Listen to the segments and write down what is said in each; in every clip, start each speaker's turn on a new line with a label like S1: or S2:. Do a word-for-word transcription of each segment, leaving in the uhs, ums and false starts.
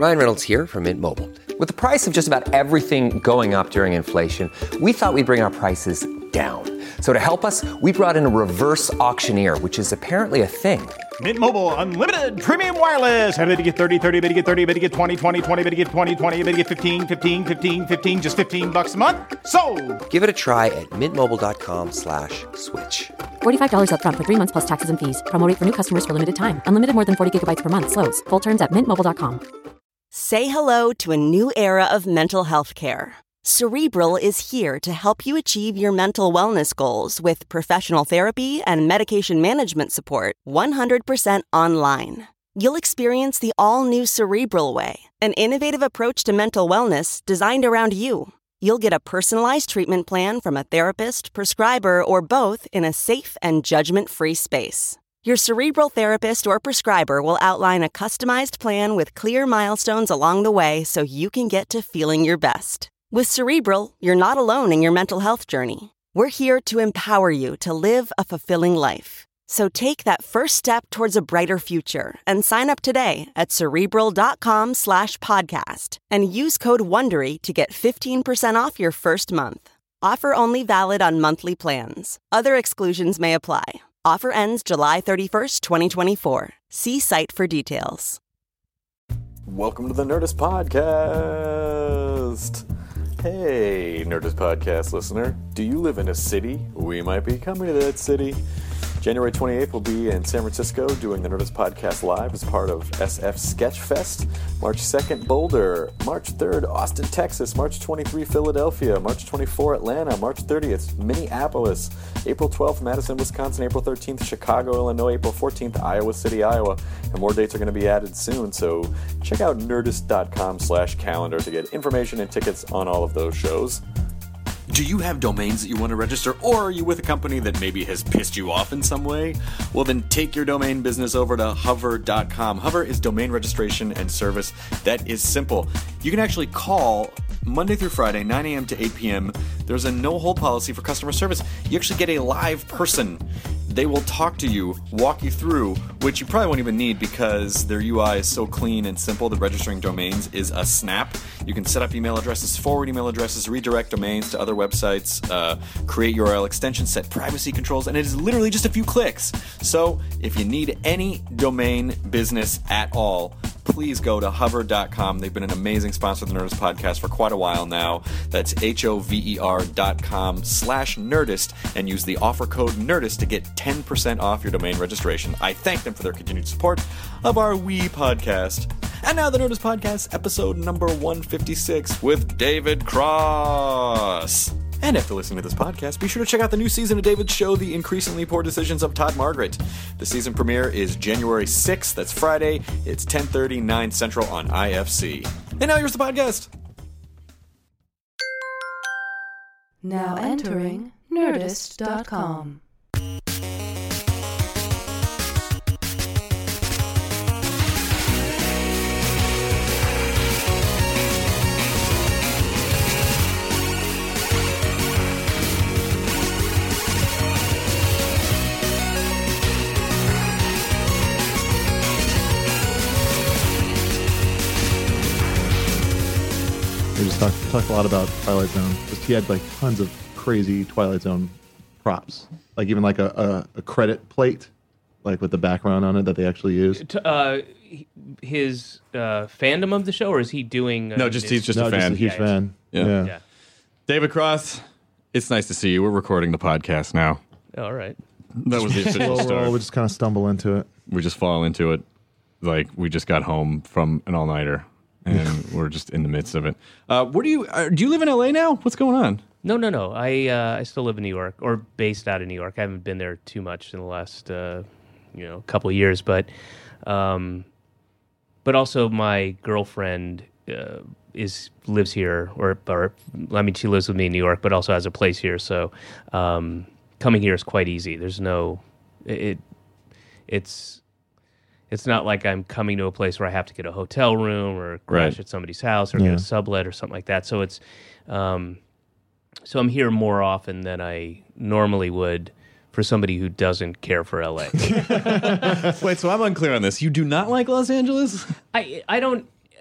S1: Ryan Reynolds here from Mint Mobile. With the price of just about everything going up during inflation, we thought we'd bring our prices down. So to help us, we brought in a reverse auctioneer, which is apparently a thing.
S2: Mint Mobile Unlimited Premium Wireless. How to get thirty, thirty, bit to get thirty, bit to get twenty, twenty, twenty, bit to get twenty, twenty, bit to get fifteen, fifteen, fifteen, fifteen, just fifteen bucks a month? Sold!
S1: Give it a try at mintmobile.com slash switch.
S3: forty-five dollars up front for three months plus taxes and fees. Promo rate for new customers for limited time. Unlimited more than forty gigabytes per month. Slows full terms at mint mobile dot com.
S4: Say hello to a new era of mental health care. Cerebral is here to help you achieve your mental wellness goals with professional therapy and medication management support one hundred percent online. You'll experience the all-new Cerebral Way, an innovative approach to mental wellness designed around you. You'll get a personalized treatment plan from a therapist, prescriber, or both in a safe and judgment-free space. Your Cerebral therapist or prescriber will outline a customized plan with clear milestones along the way so you can get to feeling your best. With Cerebral, you're not alone in your mental health journey. We're here to empower you to live a fulfilling life. So take that first step towards a brighter future and sign up today at Cerebral.com slash podcast and use code WONDERY to get fifteen percent off your first month. Offer only valid on monthly plans. Other exclusions may apply. Offer ends July thirty-first, twenty twenty-four. See site for details.
S5: Welcome to the Nerdist Podcast. Hey, Nerdist Podcast listener. Do you live in a city? We might be coming to that city. January twenty-eighth, we'll be in San Francisco doing the Nerdist Podcast Live as part of S F Sketchfest. March second, Boulder. March third, Austin, Texas. March twenty-third, Philadelphia. March twenty-fourth, Atlanta. March thirtieth, Minneapolis. April twelfth, Madison, Wisconsin. April thirteenth, Chicago, Illinois. April fourteenth, Iowa City, Iowa. And more dates are going to be added soon, so check out nerdist.com slash calendar to get information and tickets on all of those shows.
S6: Do you have domains that you want to register, or are you with a company that maybe has pissed you off in some way? Well, then take your domain business over to hover dot com. Hover is domain registration and service that is simple. You can actually call Monday through Friday, nine a.m. to eight p.m. There's a no-hold policy for customer service. You actually get a live person. They will talk to you, walk you through, which you probably won't even need because their U I is so clean and simple that registering domains is a snap. You can set up email addresses, forward email addresses, redirect domains to other websites, uh, create U R L extensions, set privacy controls, and it is literally just a few clicks. So if you need any domain business at all, please go to hover dot com. They've been an amazing sponsor of the Nerdist Podcast for quite a while now. That's H O V E R dot com slash Nerdist and use the offer code Nerdist to get ten percent off your domain registration. I thank them for their continued support of our wee podcast. And now the Nerdist Podcast, episode number one fifty-six with David Cross. And after listening to this podcast, be sure to check out the new season of David's show, The Increasingly Poor Decisions of Todd Margaret. The season premiere is January sixth. That's Friday. It's ten thirty, nine Central on I F C. And now here's the podcast.
S7: Now entering Nerdist dot com.
S8: We just talked, talked a lot about Twilight Zone. Just he had like tons of crazy Twilight Zone props, like even like a, a, a credit plate, like with the background on it that they actually used.
S9: Uh, his uh, fandom of the show, or is he doing? Uh,
S6: no, just he's just
S8: no,
S6: a fan.
S8: Just a huge
S9: yeah,
S8: fan.
S6: Yeah.
S8: Yeah.
S9: yeah.
S6: David Cross, it's nice to see you. We're recording the podcast now.
S9: All right.
S6: That was the official
S8: Slow
S6: start.
S8: roll, we just kind of stumble into it.
S6: We just fall into it like we just got home from an all-nighter. And we're just in the midst of it. Uh, where do you uh, do? You live in L A now? What's going on?
S9: No, no, no. I uh, I still live in New York, or based out of New York. I haven't been there too much in the last uh, you know couple of years, but um, but also my girlfriend uh, is lives here, or or I mean she lives with me in New York, but also has a place here. So um, coming here is quite easy. There's no it it's. It's not like I'm coming to a place where I have to get a hotel room or crash
S6: right.
S9: at somebody's house or
S8: yeah.
S9: get a sublet or something like that. So it's, um, so I'm here more often than I normally would for somebody who doesn't care for L A.
S6: Wait, so I'm unclear on this. You do not like Los Angeles?
S9: I I don't.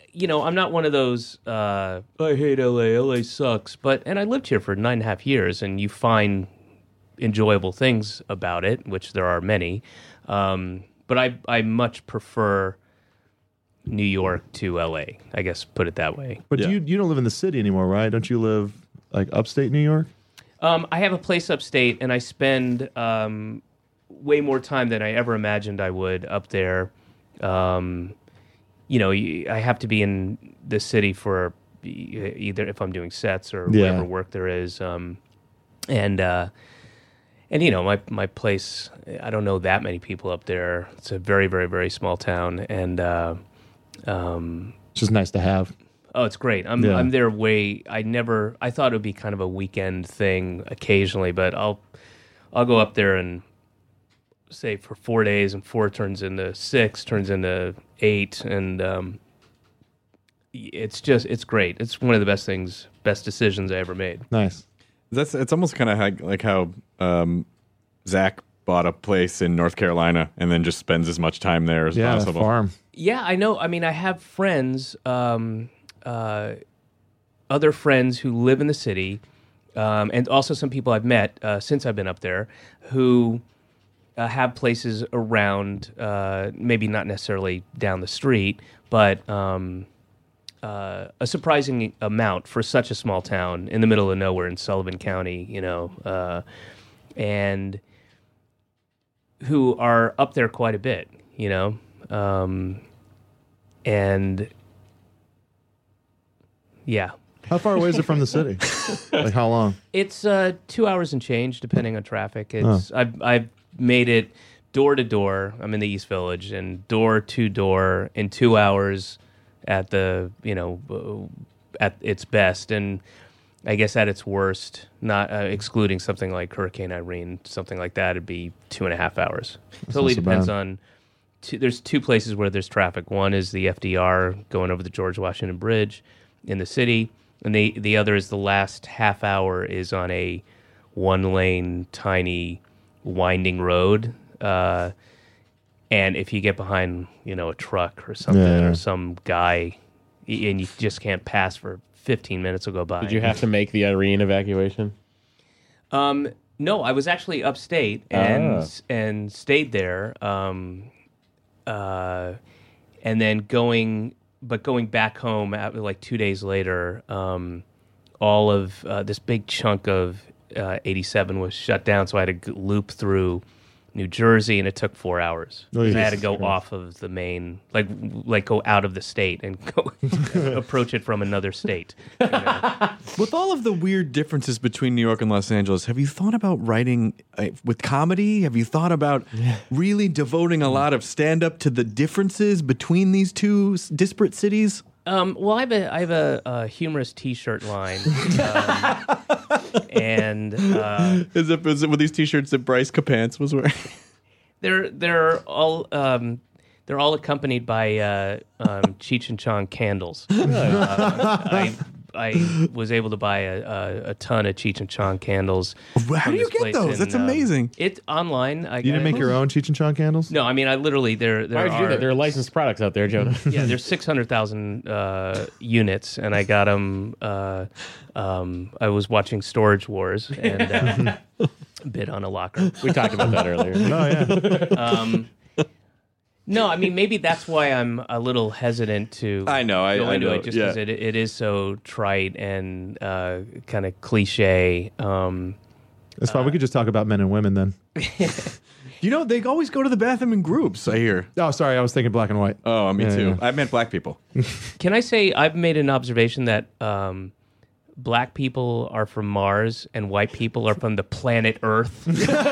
S9: you know, I'm not one of those, uh, I hate L A, L A sucks. But, and I lived here for nine and a half years, and you find enjoyable things about it, which there are many. Um, but I, I much prefer New York to L A, I guess, put it that way.
S8: But
S5: Yeah.
S8: you you don't live in the city anymore, right? Don't you live like upstate New York?
S9: Um, I have a place upstate, and I spend um, way more time than I ever imagined I would up there. Um, you know, y- I have to be in the city for e- either if I'm doing sets or
S8: Yeah.
S9: whatever work there is. Um, and uh, and you know, my my place, I don't know that many people up there. It's a very very very small town, and uh, um,
S8: It's just nice to have.
S9: oh, it's great. I'm
S8: Yeah.
S9: I'm there way. I never. I thought it would be kind of a weekend thing occasionally, but I'll I'll go up there and say for four days, and four turns into six, turns into eight, and um, it's just it's great. It's one of the best things, best decisions I ever made.
S8: Nice.
S5: That's it's almost kind of like, like how um, Zach bought a place in North Carolina and then just spends as much time there as
S8: Yeah,
S5: possible.
S8: farm.
S9: Yeah, I know. I mean, I have friends, um, uh, other friends who live in the city, um, and also some people I've met uh, since I've been up there who uh, have places around, uh, maybe not necessarily down the street, but um, uh, a surprising amount for such a small town in the middle of nowhere in Sullivan County, you know, uh, and who are up there quite a bit, you know. Um, and yeah,
S8: How far away is it from the city? Like how long?
S9: it's uh, two hours and change depending on traffic. It's I've I've made it door to door. I'm in the East Village, and door to door in two hours at the you know uh, at its best, and I guess at its worst, not uh, excluding something like Hurricane Irene, something like that, it'd be two and a half hours. Totally
S8: not so
S9: depends
S8: bad.
S9: on. Two, there's two places where there's traffic. One is the F D R going over the George Washington Bridge in the city, and the the other is the last half hour is on a one lane, tiny, winding road. Uh, and if you get behind, you know, a truck or something,
S8: Yeah.
S9: or some guy, y- and you just can't pass for fifteen minutes will go by.
S10: Did you have to make the Irene evacuation?
S9: Um, no, I was actually upstate and and stayed there. Um, uh, and then going, but going back home at, like two days later, um, all of uh, this big chunk of uh, eighty-seven was shut down, so I had to g- loop through New Jersey, and it took four hours.
S8: Oh,
S9: And I had to
S8: Jesus
S9: go
S8: Christ.
S9: off of the main, like like go out of the state and go approach it from another state. you know?
S5: With all of the weird differences between New York and Los Angeles, have you thought about writing uh, with comedy? Have you thought about really devoting a lot of stand-up to the differences between these two s- disparate cities?
S9: Um, well, I have a I have a, a humorous T-shirt line, um, and uh,
S5: Is it, is it with these T-shirts that Bryce Capance was wearing?
S9: they're they're all um, they're all accompanied by uh, um, Cheech and Chong candles. Uh, I I was able to buy a, a, a ton of Cheech and Chong candles.
S5: How
S9: from
S5: do you
S9: this
S5: get
S9: place
S5: those?
S9: in,
S5: That's
S9: um,
S5: amazing.
S9: It's online. I
S8: You didn't make your own Cheech and Chong candles?
S9: No, I mean I literally there there
S10: Why would you
S9: are
S10: do that? There are licensed products out there, Jonah.
S9: yeah, there's six hundred thousand uh, units, and I got them. Uh, um, I was watching Storage Wars and uh, bid on a locker.
S10: We talked about that earlier.
S8: Oh yeah.
S9: Um, no, I mean maybe that's why I'm a little hesitant to.
S5: I know, I-
S9: go
S5: I
S9: into
S5: know,
S9: it just because
S5: yeah.
S9: it it is so trite and uh, kind of cliche. Um,
S8: That's fine. We could just talk about men and women then.
S5: You know, they always go to the bathroom in groups, I hear.
S8: Oh, sorry. I was thinking black and white.
S5: Oh, me
S8: Yeah,
S5: too.
S8: yeah.
S5: I meant black people.
S9: Can I say I've made an observation that um, black people are from Mars and white people are from the planet Earth?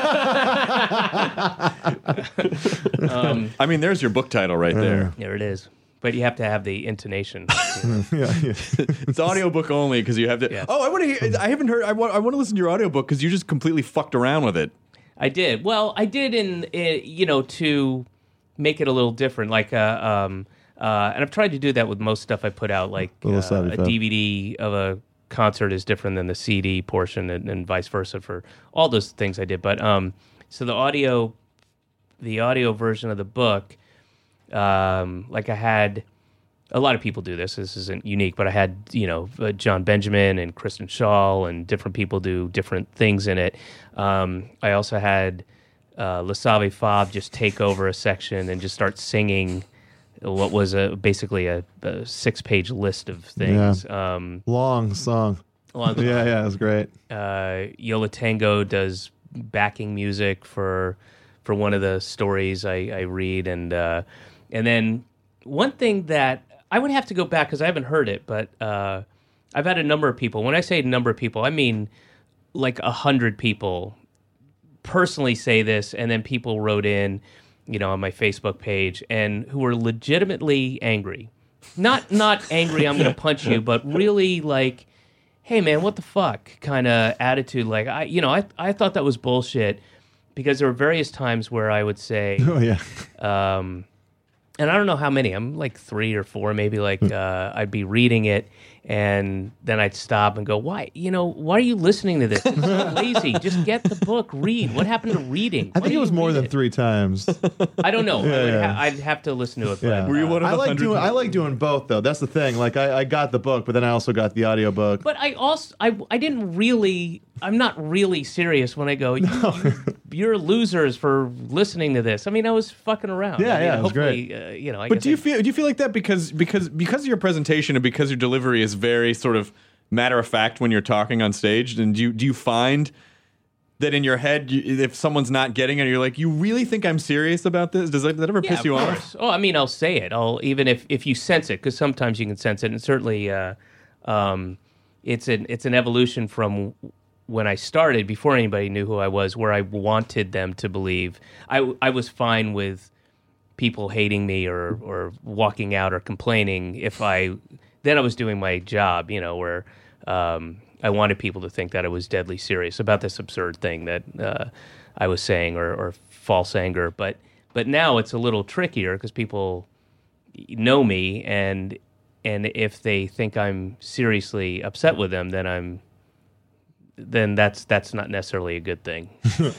S9: um,
S5: I mean, there's your book title right there.
S9: there it is. But you have to have the intonation.
S8: yeah, yeah.
S5: It's audiobook only because you have to.
S9: Yeah.
S5: Oh, I want to hear. I haven't heard. I want. I want to listen to your audiobook because you just completely fucked around with it.
S9: I did. Well, I did in, in you know to make it a little different. Like, uh, um, uh, and I've tried to do that with most stuff I put out. Like
S8: A little
S9: uh,
S8: savvy
S9: a
S8: fab.
S9: D V D of a concert is different than the C D portion, and, and vice versa for all those things I did. But um, so the audio, the audio version of the book, um, like I had a lot of people do this. This isn't unique, but I had, you know, uh, John Benjamin and Kristen Schaal and different people do different things in it. Um, I also had uh, Le Save Fab just take over a section and just start singing what was a basically a, a six-page list of things.
S8: Yeah.
S9: Um,
S8: long song.
S9: Long song.
S8: Yeah, yeah, it was great.
S9: Uh, Yola Tango does backing music for for one of the stories I, I read, and uh, and then one thing that I would have to go back because I haven't heard it, but uh, I've had a number of people. When I say number of people, I mean like a hundred people personally say this, and then people wrote in, you know, on my Facebook page, and who were legitimately angry. Not not angry, I'm going to punch you, but really like, hey man, what the fuck kind of attitude. Like, I, you know, I I thought that was bullshit because there were various times where I would say,
S8: oh yeah,
S9: um, and I don't know how many. I'm like three or four, maybe. Like uh, I'd be reading it, and then I'd stop and go, "Why? You know, why are you listening to this? It's so lazy. Just get the book. Read. What happened to reading?
S8: I
S9: Why
S8: think
S9: do
S8: it was
S9: you
S8: more
S9: read
S8: than
S9: it?"
S8: three times.
S9: I don't know.
S8: Yeah,
S9: I would
S8: yeah.
S9: ha- I'd have to listen to it. But,
S8: Yeah.
S5: Were you one of
S8: I
S5: the
S8: like
S5: hundred
S8: doing I
S5: people?
S8: like doing both though. That's the thing. Like I, I got the book, but then I also got the audiobook.
S9: But I also I I didn't really. I'm not really serious when I go, you, you, you're losers for listening to this. I mean, I was fucking around.
S8: Yeah,
S9: I mean,
S8: yeah, it was
S9: hopefully,
S8: great.
S9: Uh, you know, I
S5: But
S9: guess
S5: do you
S9: I-
S5: feel do you feel like that because because because of your presentation and because your delivery is very sort of matter of fact when you're talking on stage? And do you do you find that in your head, you, if someone's not getting it, you're like, you really think I'm serious about this? Does that, does that ever
S9: Yeah,
S5: piss you
S9: of
S5: off?
S9: course. Oh, I mean, I'll say it. I'll even if, if you sense it, because sometimes you can sense it, and certainly, uh, um, it's an it's an evolution from when I started, before anybody knew who I was, where I wanted them to believe. I I was fine with people hating me or or walking out or complaining if I. Then I was doing my job, you know, where um, I wanted people to think that I was deadly serious about this absurd thing that uh, I was saying, or, or false anger. But but now it's a little trickier because people know me, and and if they think I'm seriously upset with them, then I'm then that's that's not necessarily a good thing.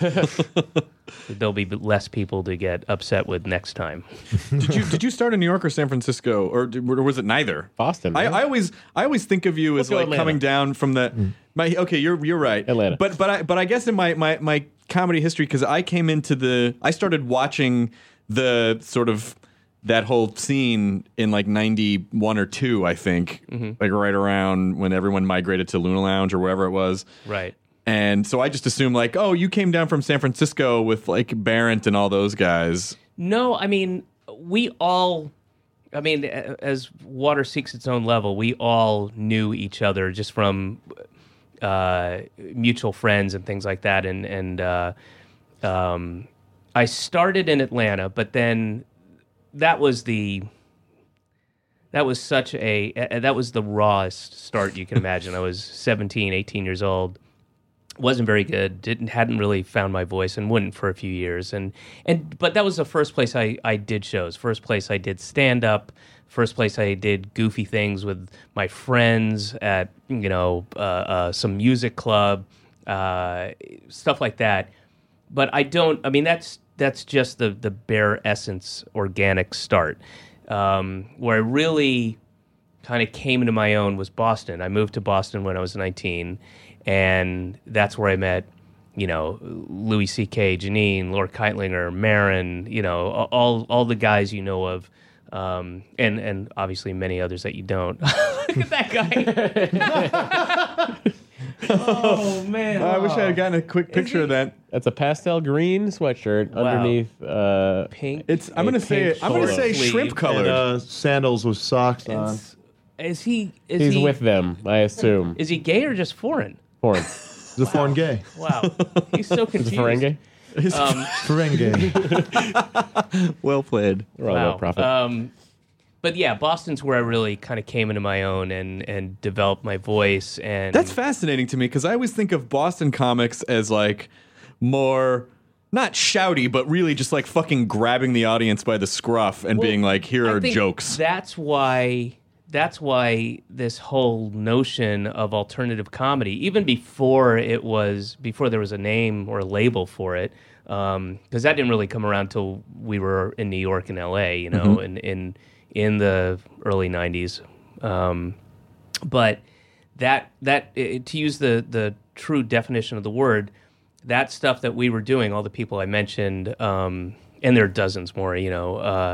S9: There'll be less people to get upset with next time.
S5: Did you did you start in New York or San Francisco, or, did, or was it neither?
S10: Boston.
S5: I,
S10: man.
S5: I always I always think of you as
S10: go
S5: like
S10: Atlanta.
S5: coming down from the my okay you're you're right
S10: Atlanta.
S5: but but I but I guess in my my my comedy history, because I came into the I started watching the sort of that whole scene in like ninety-one or two, I think, like right around when everyone migrated to Luna Lounge or wherever it was.
S9: Right.
S5: And so I just assumed like, oh, you came down from San Francisco with like Barrett and all those guys.
S9: No, I mean, we all, I mean, a- as water seeks its own level, we all knew each other just from uh, mutual friends and things like that. And, and uh, um, I started in Atlanta, but then that was the, that was such a, uh, that was the rawest start you can imagine. I was seventeen, eighteen years old. Wasn't very good. Didn't hadn't really found my voice, and wouldn't for a few years. And and but that was the first place I, I did shows. First place I did stand up. First place I did goofy things with my friends at you know uh, uh, some music club, uh, stuff like that. But I don't. I mean that's that's just the the bare essence organic start. Um, where I really kind of came into my own was Boston. I moved to Boston when I was nineteen. And that's where I met, you know, Louis C K, Janine, Laura Keitlinger, Marin, you know, all all the guys you know of, um, and and obviously many others that you don't. Look at that guy! Oh man!
S5: I wish I had gotten a quick picture of that.
S10: That's a pastel green sweatshirt
S9: Wow.
S10: underneath uh,
S9: Pink.
S5: It's I'm
S10: A
S5: gonna say
S10: pink
S5: I'm gonna
S10: polo
S5: say
S9: sleeve.
S5: shrimp
S8: And
S5: colored.
S8: uh, sandals with socks on.
S9: Is, is he? Is
S10: He's
S9: he,
S10: with them, I assume.
S9: Is he gay or just foreign?
S10: Foreign.
S8: He's a foreign gay.
S9: Wow, he's so
S10: Is
S9: confused.
S10: it Ferengi?
S9: Um,
S8: Foreign gay.
S5: Well played.
S10: We're all
S9: wow.
S10: low profit.
S9: Um, but yeah, Boston's where I really kind of came into my own and and developed my voice. And
S5: That's fascinating to me because I always think of Boston comics as like more not shouty, but really just like fucking grabbing the audience by the scruff and
S9: Well,
S5: being like, here
S9: I
S5: are
S9: think
S5: jokes.
S9: That's why. That's why this whole notion of alternative comedy, even before it was, before there was a name or a label for it, because that didn't really come around till we were in New York and L A, you know,
S5: Mm-hmm.
S9: and in in the early nineties. Um, but that that it, to use the the true definition of the word, that stuff that we were doing, all the people I mentioned, um, and there are dozens more, you know, uh,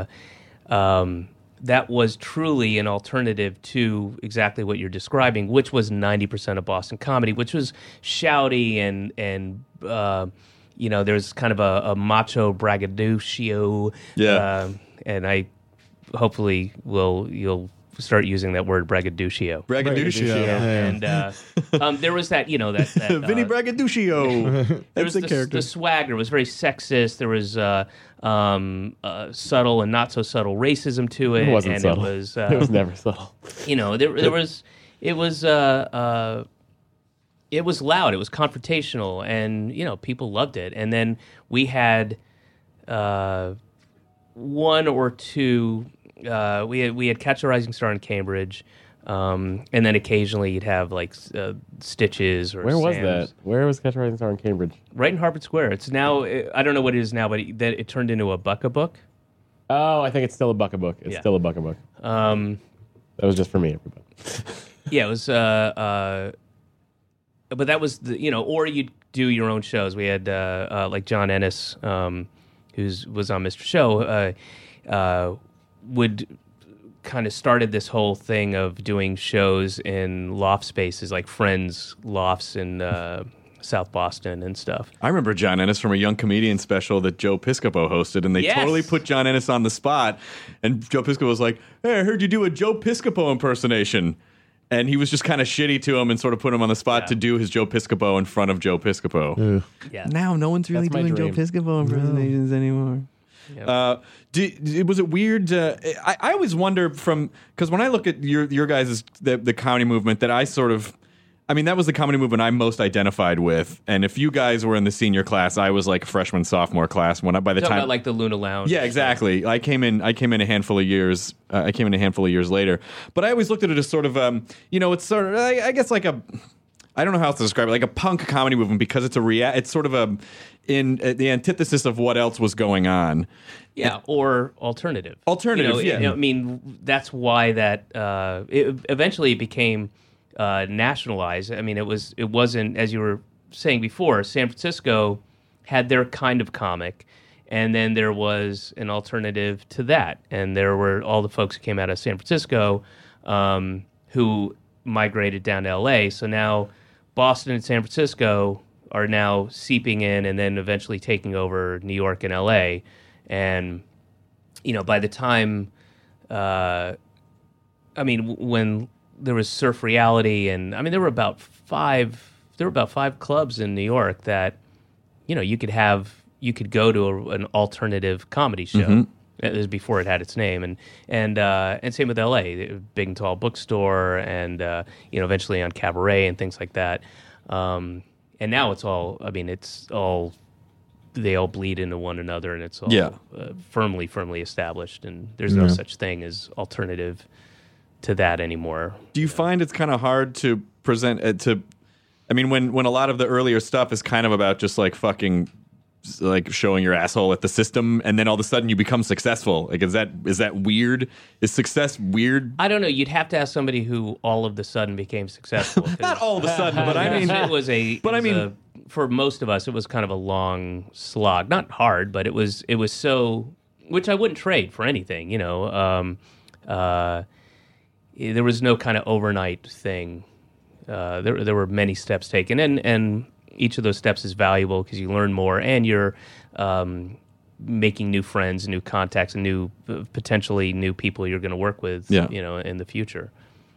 S9: um, that was truly an alternative to exactly what you're describing, which was ninety percent of Boston comedy, which was shouty and, and uh, you know, there's kind of a, a macho braggadocio.
S5: Yeah.
S9: Uh, and I hopefully will, you'll start using that word braggadocio.
S5: Braggadocio.
S8: Yeah.
S9: And uh, um, there was that, you know, that, that
S5: Vinny
S9: uh,
S5: Braggadocio.
S9: there
S5: That's
S9: was
S5: the
S9: the,
S5: character.
S9: the swagger was very sexist. There was uh, um, uh, subtle and not so subtle racism to it.
S10: It wasn't
S9: and
S10: subtle.
S9: It was, uh,
S10: It was never subtle.
S9: you know, there, there was, it was, uh, uh, it was loud. It was confrontational, and you know, people loved it. And then we had uh, one or two. Uh, we had we had Catch a Rising Star in Cambridge, um, and then occasionally you'd have like uh, Stitches or
S10: Where was
S9: Sam's.
S10: that? Where was Catch a Rising Star in Cambridge?
S9: Right in Harvard Square. It's now, I don't know what it is now, but it, that it turned into a Bucka Book.
S10: Oh, I think it's still a Bucka Book. It's
S9: Yeah.
S10: still a Bucka Book.
S9: Um,
S10: That was just for me, everybody.
S9: yeah, it was, uh, uh, but that was, the, you know, or you'd do your own shows. We had, uh, uh, like John Ennis, um, who was on Mister Show, uh, uh, would kind of started this whole thing of doing shows in loft spaces, like Friends lofts in uh, South Boston and stuff.
S5: I remember John Ennis from a Young Comedian special that Joe Piscopo hosted, and they
S9: Yes.
S5: totally put John Ennis on the spot. And Joe Piscopo was like, "Hey, I heard you do a Joe Piscopo impersonation." And he was just kind of shitty to him and sort of put him on the spot
S9: Yeah.
S5: to do his Joe Piscopo in front of Joe Piscopo.
S9: Yeah.
S5: Now no one's really
S10: That's my
S5: doing Joe
S10: dream.
S5: Piscopo impersonations anymore. Uh, do, was it weird? Uh, I, I always wonder from because when I look at your your guys' the, the comedy movement, that I sort of, I mean, that was the comedy movement I'm most identified with. And if you guys were in the senior class, I was like freshman sophomore class. When I, by the
S9: Talking
S5: time,
S9: about like the Luna Lounge.
S5: yeah, exactly. I came in. I came in a handful of years. Uh, I came in a handful of years later. But I always looked at it as sort of, um, you know, it's sort of, I, I guess, like a. I don't know how else to describe it, like a punk comedy movement, because it's a rea- It's sort of a in uh, the antithesis of what else was going on.
S9: Yeah, or alternative.
S5: Alternative,
S9: You know,
S5: yeah.
S9: it- I mean, that's why that uh, it, eventually it became uh, nationalized. I mean, it was it wasn't, as you were saying before, San Francisco had their kind of comic, and then there was an alternative to that, and there were all the folks who came out of San Francisco um, who migrated down to L A. So now Boston and San Francisco are now seeping in, and then eventually taking over New York and L A. And, you know, by the time, uh, I mean, w- when there was Surf Reality, and I mean, there were about five, there were about five clubs in New York that, you know, you could have, you could go to a, an alternative comedy show.
S5: Mm-hmm.
S9: It was before it had its name, and and uh, and same with L A, the Big and Tall Bookstore, and uh, you know, eventually on Cabaret and things like that. Um, and now it's all, I mean, it's all, they all bleed into one another, and it's all
S5: Yeah.
S9: uh, firmly, firmly established, and there's no
S8: Yeah.
S9: such thing as alternative to that anymore.
S5: Do you find it's kind of hard to present uh, to? I mean, when when a lot of the earlier stuff is kind of about just like fucking, like showing your asshole at the system, and then all of a sudden you become successful. Like, is that is that weird? Is success weird?
S9: I don't know. You'd have to ask somebody who all of a sudden became successful. 'cause-
S5: Not all of a sudden, but I mean,
S9: it was a.
S5: but
S9: it
S5: I
S9: was
S5: mean-
S9: a- for most of us, it was kind of a long slog. Not hard, but it was. It was so, which I wouldn't trade for anything. You know, um, uh, there was no kind of overnight thing. Uh, there, there were many steps taken, and and each of those steps is valuable because you learn more, and you're um, making new friends, new contacts, and new uh, potentially new people you're going to work with.
S5: Yeah.
S9: You know, in the future.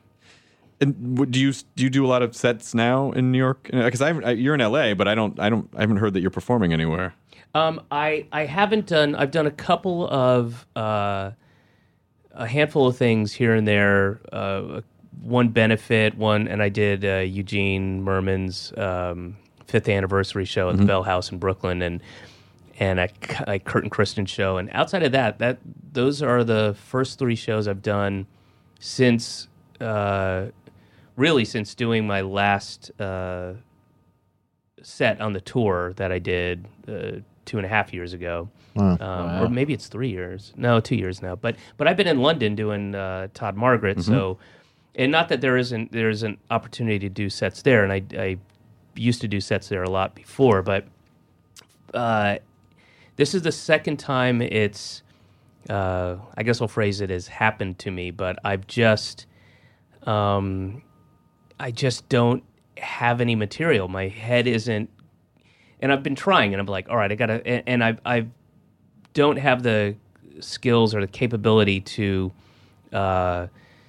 S5: And w- do you do you do a lot of sets now in New York? Because I, haven't- I you're in L A, but I don't I don't I haven't heard that you're performing anywhere.
S9: Um, I I haven't done. I've done a couple of uh, a handful of things here and there. Uh, one benefit, one, and I did uh, Eugene Merman's um, fifth anniversary show at the Bell House in Brooklyn, and and a, a Curtin Kristen show. And outside of that, that those are the first three shows I've done since. Uh, really, since doing my last uh, set on the tour that I did. Uh, two and a half years ago.
S8: Wow.
S9: Um,
S10: Wow.
S9: Or maybe it's three years. No, two years now. But but I've been in London doing uh, Todd Margaret,
S5: Mm-hmm.
S9: so and not that there isn't there's an opportunity to do sets there, and I I used to do sets there a lot before, but uh, this is the second time it's uh, I guess I'll phrase it as happened to me, but I've just um, I just don't have any material. My head isn't, and I've been trying, and I'm like, all right, I gotta, and, and I I don't have the skills or the capability to uh,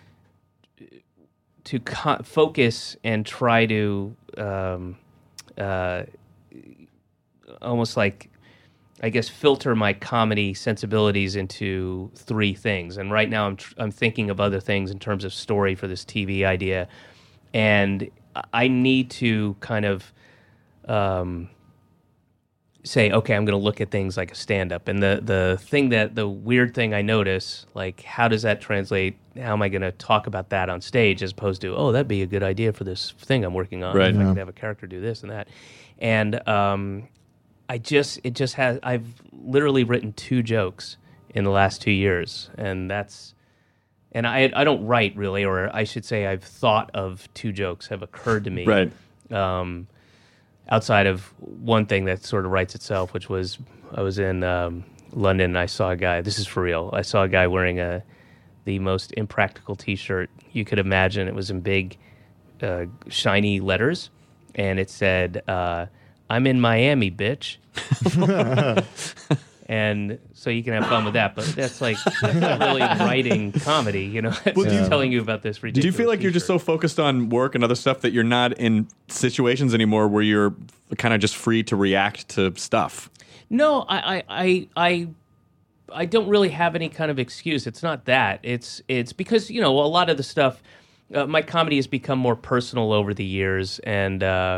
S9: to co- focus and try to um, uh, almost like, I guess, filter my comedy sensibilities into three things. And right now I'm tr- I'm thinking of other things in terms of story for this T V idea, and I need to kind of um, say, okay, I'm going to look at things like a stand-up. And the the thing that the weird thing I notice, like, how does that translate? How am I going to talk about that on stage, as opposed to, oh, that'd be a good idea for this thing I'm working on.
S5: Right.
S9: If I
S8: Yeah.
S9: could have a character do this and that, and um, I just it just has I've literally written two jokes in the last two years, and that's. And I I don't write really, or I should say I've thought of two jokes have occurred to me.
S5: Right.
S9: Um, outside of one thing that sort of writes itself, which was I was in um, London and I saw a guy. This is for real. I saw a guy wearing a the most impractical T-shirt you could imagine. It was in big, uh, shiny letters, and it said, uh, "I'm in Miami, bitch." And so you can have fun with that, but that's like that's not really writing comedy, you know. It's
S5: Well,
S9: just
S8: do you-
S9: telling you about this
S5: Do
S9: ridiculous
S5: you feel like you're just so
S9: t-shirt.
S5: focused on work and other stuff that you're not in situations anymore where you're kind of just free to react to stuff?
S9: No, I, I, I, I, I don't really have any kind of excuse. It's not that. It's it's because, you know, a lot of the stuff, uh, my comedy has become more personal over the years and uh,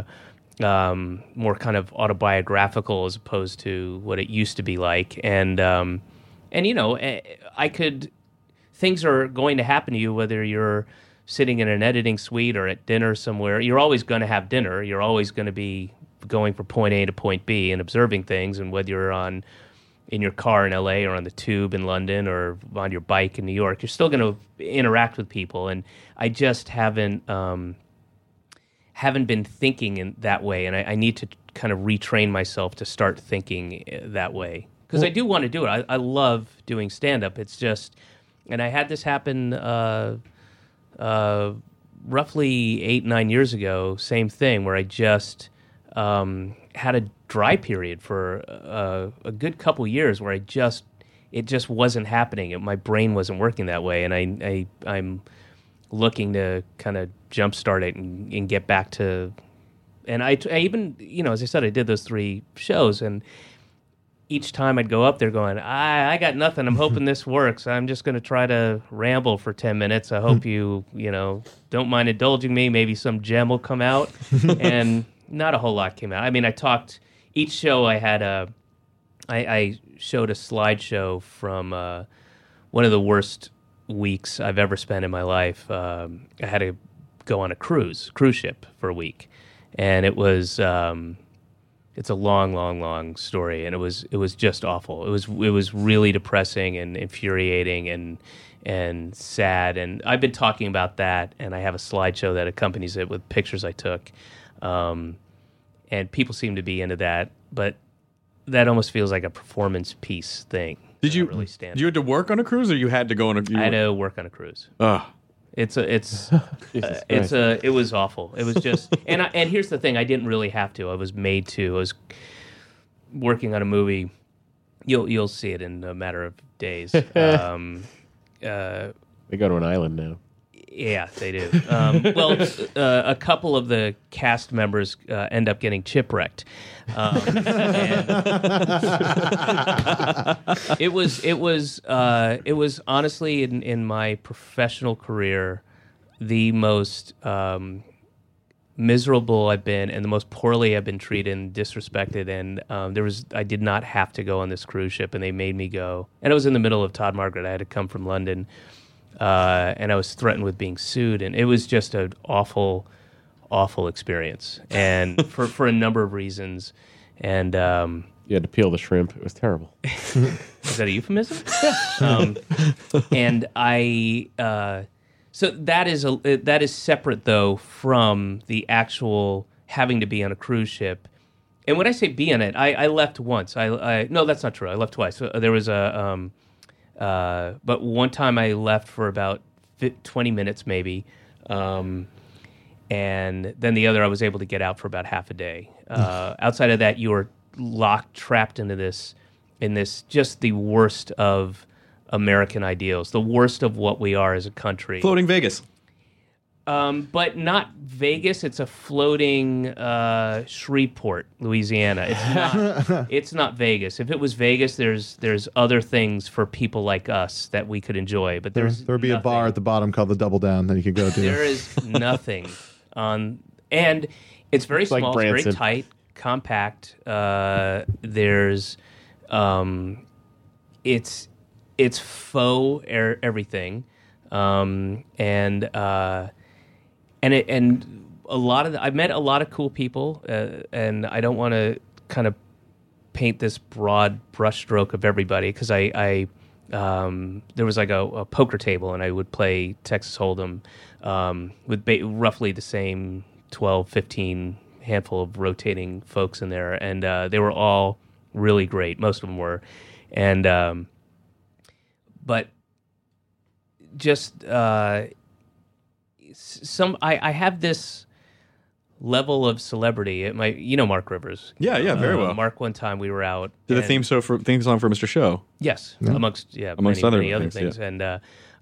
S9: um, more kind of autobiographical as opposed to what it used to be like. And um, and you know, eh, I could things are going to happen to you whether you're sitting in an editing suite or at dinner somewhere. You're always going to have dinner. You're always going to be going from point A to point B and observing things, and whether you're on in your car in L A or on the tube in London or on your bike in New York, you're still going to interact with people. And I just haven't um, haven't been thinking in that way, and I, I need to kind of retrain myself to start thinking that way because I do want to do it. I, I love doing stand-up. It's just, and I had this happen uh, uh, roughly eight nine years ago. Same thing where I just um, had a dry period for uh, a good couple years where I just it just wasn't happening. It, my brain wasn't working that way, and I, I I'm looking to kind of jumpstart it and, and get back to. And I, I even you know as I said I did those three shows, and each time I'd go up there going I I got nothing. I'm hoping this works. I'm just going to try to ramble for ten minutes. I hope you you know don't mind indulging me. Maybe some gem will come out, and not a whole lot came out. I mean I talked. Each show I had a, I, I showed a slideshow from uh, one of the worst weeks I've ever spent in my life. Um, I had to go on a cruise, cruise ship for a week, and it was, um, it's a long, long, long story, and it was, it was just awful. It was, it was really depressing and infuriating and and sad. And I've been talking about that, and I have a slideshow that accompanies it with pictures I took. Um, And people seem to be into that, but that almost feels like a performance piece thing.
S5: Did you
S9: really stand?
S5: Did you had to work on a cruise, or you had to go on a? You
S9: I had
S5: were-
S9: to work on a cruise.
S5: Ugh.
S9: It's a, it's,
S10: Jesus
S9: uh, it's
S10: Christ.
S9: a, it was awful. It was just, and I, and here's the thing: I didn't really have to. I was made to. I was working on a movie. You'll you'll see it in a matter of days. um, uh,
S10: They go to an island now.
S9: Yeah, they do. Um, well, uh, a couple of the cast members uh, end up getting chipwrecked. Um, and it was it was uh, it was honestly in, in my professional career the most um, miserable I've been and the most poorly I've been treated and disrespected. And um, there was I did not have to go on this cruise ship, and they made me go. And it was in the middle of Todd Margaret. I had to come from London. Uh, and I was threatened with being sued, and it was just an awful, awful experience, and for, for a number of reasons. And um,
S10: You had to peel the shrimp. It was terrible.
S9: Is that a euphemism? um, and I, uh, so that is a that is separate though from the actual having to be on a cruise ship. And when I say be on it, I, I left once. I, I no, that's not true. I left twice. So there was a, um, uh, but one time I left for about twenty minutes maybe, um, and then the other I was able to get out for about half a day. Uh, outside of that, you were locked, trapped into this, in this just the worst of American ideals, the worst of what we are as a country.
S5: Floating Vegas.
S9: Um, but not Vegas. It's a floating uh, Shreveport, Louisiana. It's not. It's not Vegas. If it was Vegas, there's there's other things for people like us that we could enjoy. But
S8: There
S9: there's
S8: there would be
S9: nothing.
S8: a bar at the bottom called the Double Down that you could go to.
S9: There is nothing on, and it's very
S10: It's like
S9: small. It's very
S10: Branson.
S9: tight, compact. Uh, there's, um, it's it's faux er- everything, um, and. Uh, And it, and a lot of the, I've met a lot of cool people, uh, and I don't want to kind of paint this broad brushstroke of everybody because I, I um, there was like a, a poker table and I would play Texas Hold'em um, with ba- roughly the same twelve, fifteen handful of rotating folks in there, and uh, they were all really great. Most of them were, and um, but just. Uh, Some I, I have this level of celebrity. It might, you know, Mark Rivers.
S5: Yeah, yeah, very
S9: Uh,
S5: well.
S9: Mark, one time we were out.
S5: Did the
S9: and-
S5: theme so for theme song for Mister Show?
S9: Yes,
S8: Yeah.
S9: amongst yeah,
S5: Amongst
S9: many,
S5: other
S9: many other
S5: things,
S9: things.
S5: yeah.
S9: And uh,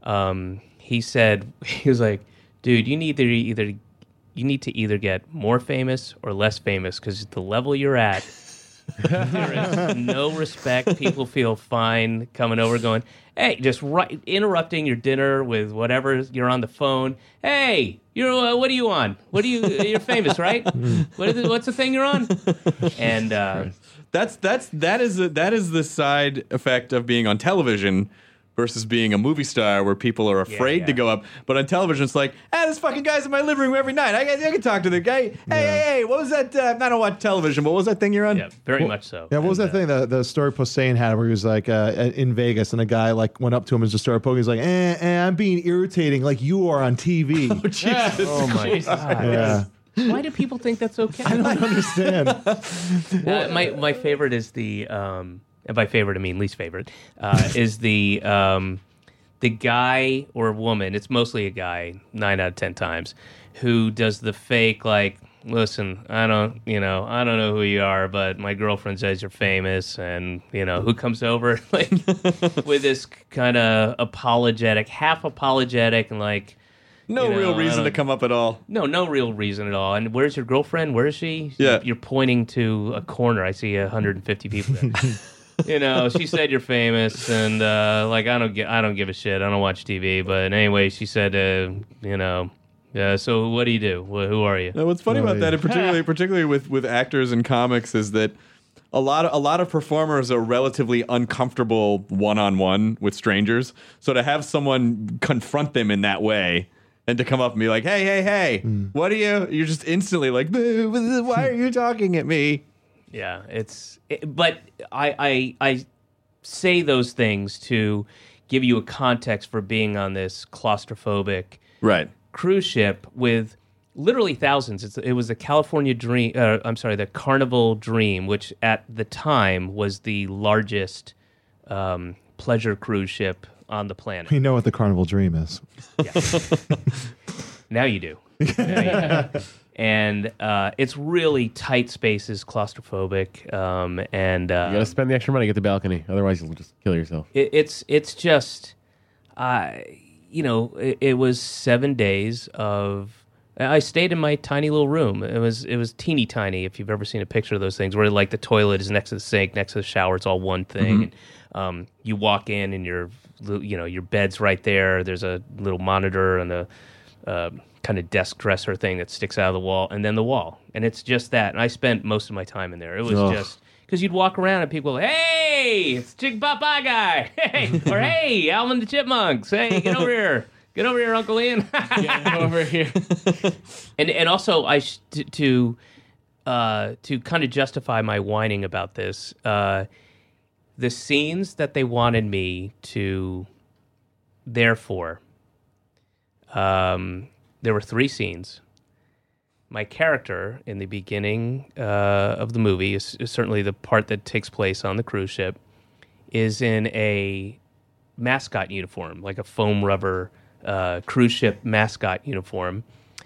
S9: um, he said he was like, "Dude, you need to either you need to either get more famous or less famous because the level you're at." There is no respect. People feel fine coming over, going, "Hey," just right, interrupting your dinner with whatever you're on the phone. "Hey, you're uh, what are you on? What are you? You're famous, right? What is it, what's the thing you're on?" And uh,
S5: That's that's that is a, that is the side effect of being on television versus being a movie star, where people are afraid
S9: yeah.
S5: to go up. But on television, it's like, ah, this fucking guy's in my living room every night. I, I, I can talk to the guy. Hey, hey, hey, what was that? Uh, I don't watch television, but what was that thing you're on?
S9: yeah, very much so.
S8: Yeah, what was
S9: And,
S8: that thing the the story Posehn had where he was like uh, in Vegas and a guy like went up to him and just started poking. He's like, eh, eh, I'm being irritating like you are on T V.
S5: Oh, Jesus.
S9: Oh my God.
S8: Yeah,
S9: Why do people think that's okay?
S8: I don't understand.
S9: Uh, my my favorite is the um, and by favorite I mean least favorite uh, is the um, the guy or woman. It's mostly a guy, nine out of ten times, who does the fake like, listen, I don't, you know, I don't know who you are, but my girlfriend says you're famous, and you know who comes over like with this kind of apologetic, half apologetic, and like.
S5: No
S9: You know,
S5: real
S9: I
S5: reason to
S9: don't-
S5: come up at all.
S9: No, no real reason at all. And where's your girlfriend? Where is she?
S5: Yeah.
S9: You're pointing to a corner. I see one hundred fifty people there. You know, she said you're famous, and uh, like I don't get, I don't give a shit. I don't watch T V, but anyway, she said, uh, you know, uh, so what do you do? Well, who are you?
S5: Now, what's funny
S8: Oh,
S5: about
S8: yeah.
S5: that, and particularly particularly with, with actors and comics, is that a lot of a lot of performers are relatively uncomfortable one on one with strangers. So to have someone confront them in that way. And to come up and be like, hey, hey, hey, what are you? You're just instantly like, "Boo, why are you talking at me?
S9: Yeah, it's. It, but I, I, I say those things to give you a context for being on this claustrophobic
S5: Right.
S9: cruise ship with literally thousands. It's, it was the California Dream. Uh, I'm sorry, the Carnival Dream, which at the time was the largest um, pleasure cruise ship on the planet.
S8: We know what the Carnival Dream is.
S9: Now you do. Now you do. And uh, it's really tight spaces, claustrophobic, um, and uh,
S10: You gotta spend the extra money to get the balcony, otherwise you'll just kill yourself.
S9: it, it's it's just, uh, you know, it, it was seven days of. I stayed in my tiny little room. It was it was teeny tiny. If you've ever seen a picture of those things, where like the toilet is next to the sink, next to the shower, it's all one thing. And, um, you walk in and your you know your bed's right there. There's a little monitor and a uh, kind of desk dresser thing that sticks out of the wall, and then the wall, and it's just that. And I spent most of my time in there. It was
S8: Ugh.
S9: just. Because you'd walk around and people, hey, it's Chick Papa guy, hey, or hey, Alvin the Chipmunks, hey, get over here, get over here, Uncle Ian,
S10: Get over here.
S9: and and also I sh- to, to uh, to kind of justify my whining about this, uh, the scenes that they wanted me to therefore, um, there were three scenes. My character in the beginning uh, of the movie is, is certainly the part that takes place on the cruise ship, is in a mascot uniform, like a foam rubber uh, cruise ship mascot uniform.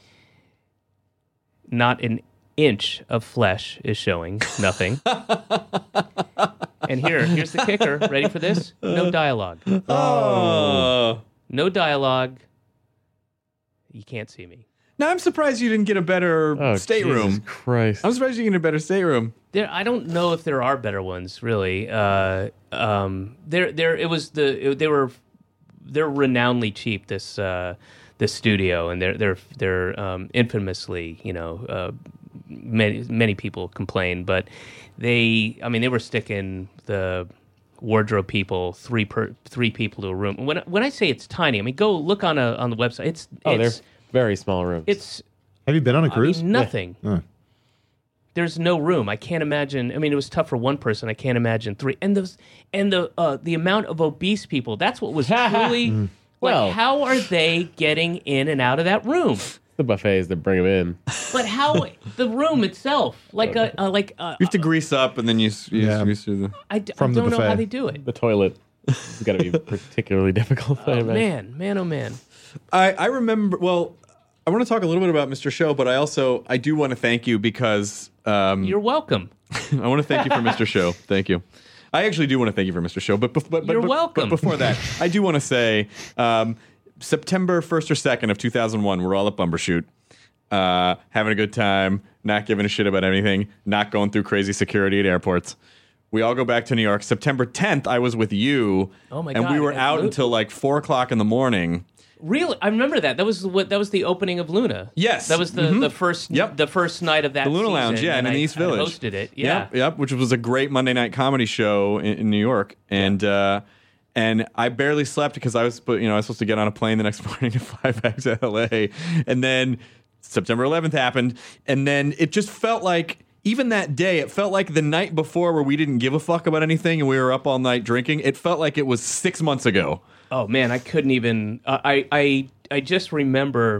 S9: Not an inch of flesh is showing, nothing. And here, here's the kicker. Ready for this? No dialogue.
S11: Oh.
S9: No dialogue. You can't see me.
S11: Now, I'm surprised you didn't get a better
S10: Oh,
S11: stateroom.
S10: Jesus Christ.
S11: I'm surprised you didn't get a better stateroom.
S9: There, I don't know if there are better ones, really. Uh, um, there, there. It was the. It, they were, they're renownedly cheap. This, uh, this studio, and they're, they're, they're um, infamously, you know, uh, many, many people complain, but they. I mean, they were sticking the wardrobe people three per three people to a room. When when I say it's tiny, I mean go look on a on the website. It's
S10: Oh,
S9: it's,
S10: they're very small rooms.
S9: It's.
S8: Have you been on a
S9: I
S8: cruise?
S9: mean, nothing.
S8: Yeah.
S9: There's no room. I can't imagine. I mean, it was tough for one person. I can't imagine three. And those and the uh, the amount of obese people. That's what was truly. like,
S10: Well-
S9: how are they getting in and out of that room?
S10: the buffets that bring them in.
S9: But how the room itself, like a, a like a,
S11: You have to grease up and then you, you
S8: Yeah.
S11: use through the.
S9: I, d- I
S8: From the
S9: don't know how
S8: buffet.
S9: they do it.
S10: The toilet has got to be particularly difficult. I
S9: Oh,
S10: imagine.
S9: man, man, oh man.
S11: I, I remember. Well, I want to talk a little bit about Mister Show, but I also I do want to thank you because um,
S9: You're welcome.
S11: I want to thank you for Mister Show. Thank you. I actually do want to thank you for Mister Show, but bef- but, but
S9: You're
S11: but,
S9: welcome.
S11: But before that, I do want to say um, September first or second of two thousand one, we're all at Bumbershoot, uh, having a good time, not giving a shit about anything, not going through crazy security at airports. We all go back to New York. September tenth, I was with you,
S9: Oh my
S11: and
S9: God,
S11: we were
S9: at
S11: out
S9: Lu-
S11: until like four o'clock in the morning.
S9: Really, I remember that. That was what that was the opening of Luna.
S11: Yes.
S9: that was the,
S11: Mhm.
S9: the first
S11: Yep.
S9: the first night of that
S11: The Luna
S9: season,
S11: Lounge, yeah, and in
S9: I,
S11: the East
S9: I
S11: Village.
S9: hosted it. Yeah,
S11: Yep, yep, which was a great Monday night comedy show in, in New York, and uh, and I barely slept because I was, you know, I was supposed to get on a plane the next morning and fly back to L A, and then September eleventh happened, and then it just felt like. Even that day, it felt like the night before where we didn't give a fuck about anything and we were up all night drinking. It felt like it was six months ago.
S9: Oh man, I couldn't even. Uh, I I I just remember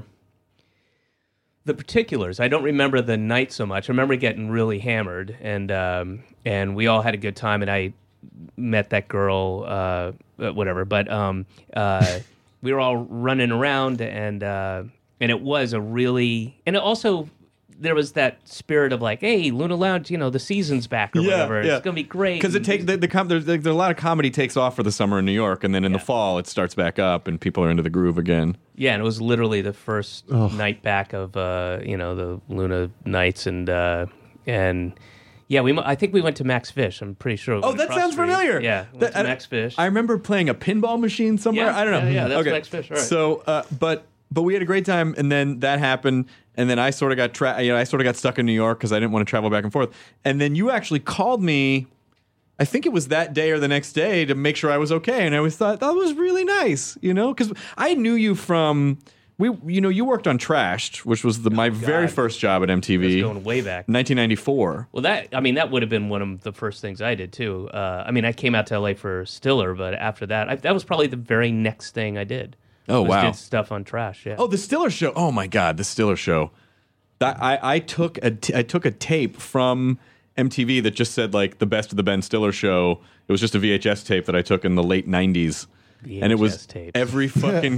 S9: the particulars. I don't remember the night so much. I remember getting really hammered, and um, and we all had a good time. And I met that girl, uh, whatever. But um, uh, we were all running around, and uh, and it was a really, and it also. There was that spirit of like, hey, Luna Lounge, you know, the season's back or whatever. It's gonna be great
S11: Because it takes the, the com- there's, there's a lot of comedy takes off for the summer in New York, and then in the fall it starts back up, and people are into the groove again.
S9: Yeah, and it was literally the first night back of uh, you know the Luna nights, and uh, and yeah, we mu- I think we went to Max Fish. I'm pretty sure. we
S11: Oh,
S9: went
S11: that
S9: across
S11: sounds
S9: the street.
S11: familiar.
S9: Yeah, we went
S11: That-
S9: to
S11: I-
S9: Max Fish.
S11: I remember playing a pinball machine somewhere.
S9: Yeah,
S11: I don't know.
S9: yeah, yeah, that's
S11: okay.
S9: Max Fish, all right.
S11: So, uh, but but we had a great time, and then that happened, and then I sort of got tra- you know, I sort of got stuck in New York because I didn't want to travel back and forth. And then you actually called me. I think it was that day or the next day to make sure I was okay, and I always thought that was really nice, you know, because I knew you from. We, you know, you worked on Trashed, which was the, my very first job at M T V.
S9: That's going way back.
S11: nineteen ninety-four.
S9: Well, that I mean, that would have been one of the first things I did too. Uh, I mean, I came out to L A for Stiller, but after that, I, that was probably the very next thing I did.
S11: Oh,
S9: was
S11: wow.
S9: Did stuff on Trash. Yeah.
S11: Oh, the Stiller Show. Oh my God, the Stiller Show. That I, I took a t- I took a tape from M T V that just said like the best of the Ben Stiller Show. It was just a V H S tape that I took in the late nineties, and it was
S9: V H S tapes.
S11: every fucking.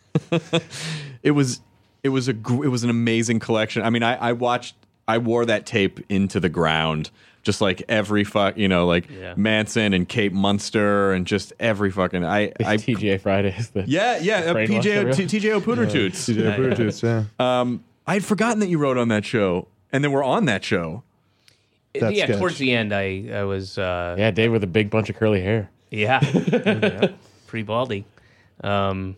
S11: it was it was a gr- it was an amazing collection. I mean, I, I watched I wore that tape into the ground. Just like every fuck, you know, like
S9: Yeah.
S11: Manson and Kate Munster and just every fucking I I
S10: T G A Fridays. The
S11: yeah yeah uh,
S10: brainwash
S11: P J O
S10: everyone.
S11: T- T J O Pooter Toots.
S8: T J Brutus, yeah.
S11: Um, I had forgotten that you wrote on that show, and then we're on that show.
S8: that
S9: yeah.
S8: sketch.
S9: Towards the end, I I was uh,
S10: Yeah, Dave with a big bunch of curly hair.
S9: Yeah. Yeah. Pretty baldy. Um,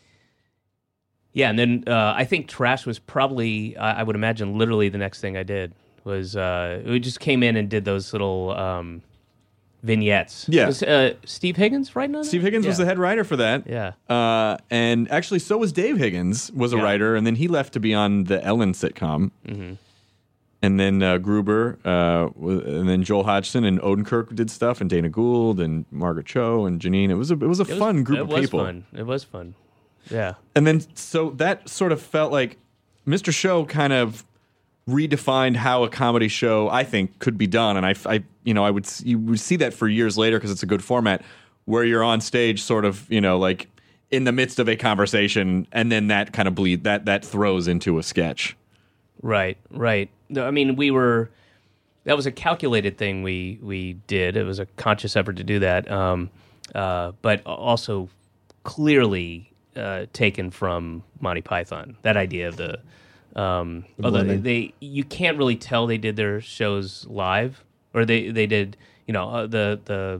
S9: yeah, and then uh, I think Trash was probably, I I would imagine, literally the next thing I did. Was uh, we just came in and did those little um, vignettes.
S11: Yeah.
S9: Was uh, Steve Higgins writing on that?
S11: Steve Higgins was the
S9: Yeah.
S11: head writer for that.
S9: Yeah.
S11: Uh, and actually, so was Dave Higgins, was a
S9: Yeah.
S11: writer, and then he left to be on the Ellen sitcom.
S9: Mm-hmm.
S11: and then uh, Gruber, uh, and then Joel Hodgson and Odenkirk did stuff, and Dana Gould and Margaret Cho and Janine. It was a it was a
S9: It
S11: fun
S9: was,
S11: group
S9: it
S11: of
S9: was
S11: people.
S9: Fun. It was fun. Yeah.
S11: And then so that sort of felt like Mister Show kind of redefined how a comedy show, I think, could be done. And I, I you know, I would you would see that for years later because it's a good format where you're on stage, sort of, you know, like in the midst of a conversation, and then that kind of bleed that that throws into a sketch.
S9: Right, right. No, I mean, we were. That was a calculated thing we we did. It was a conscious effort to do that, um, uh, but also clearly uh, taken from Monty Python. That idea of the. Um,
S8: The
S9: although
S8: blending.
S9: they, you can't really tell they did their shows live, or they, they did, you know, uh, the the.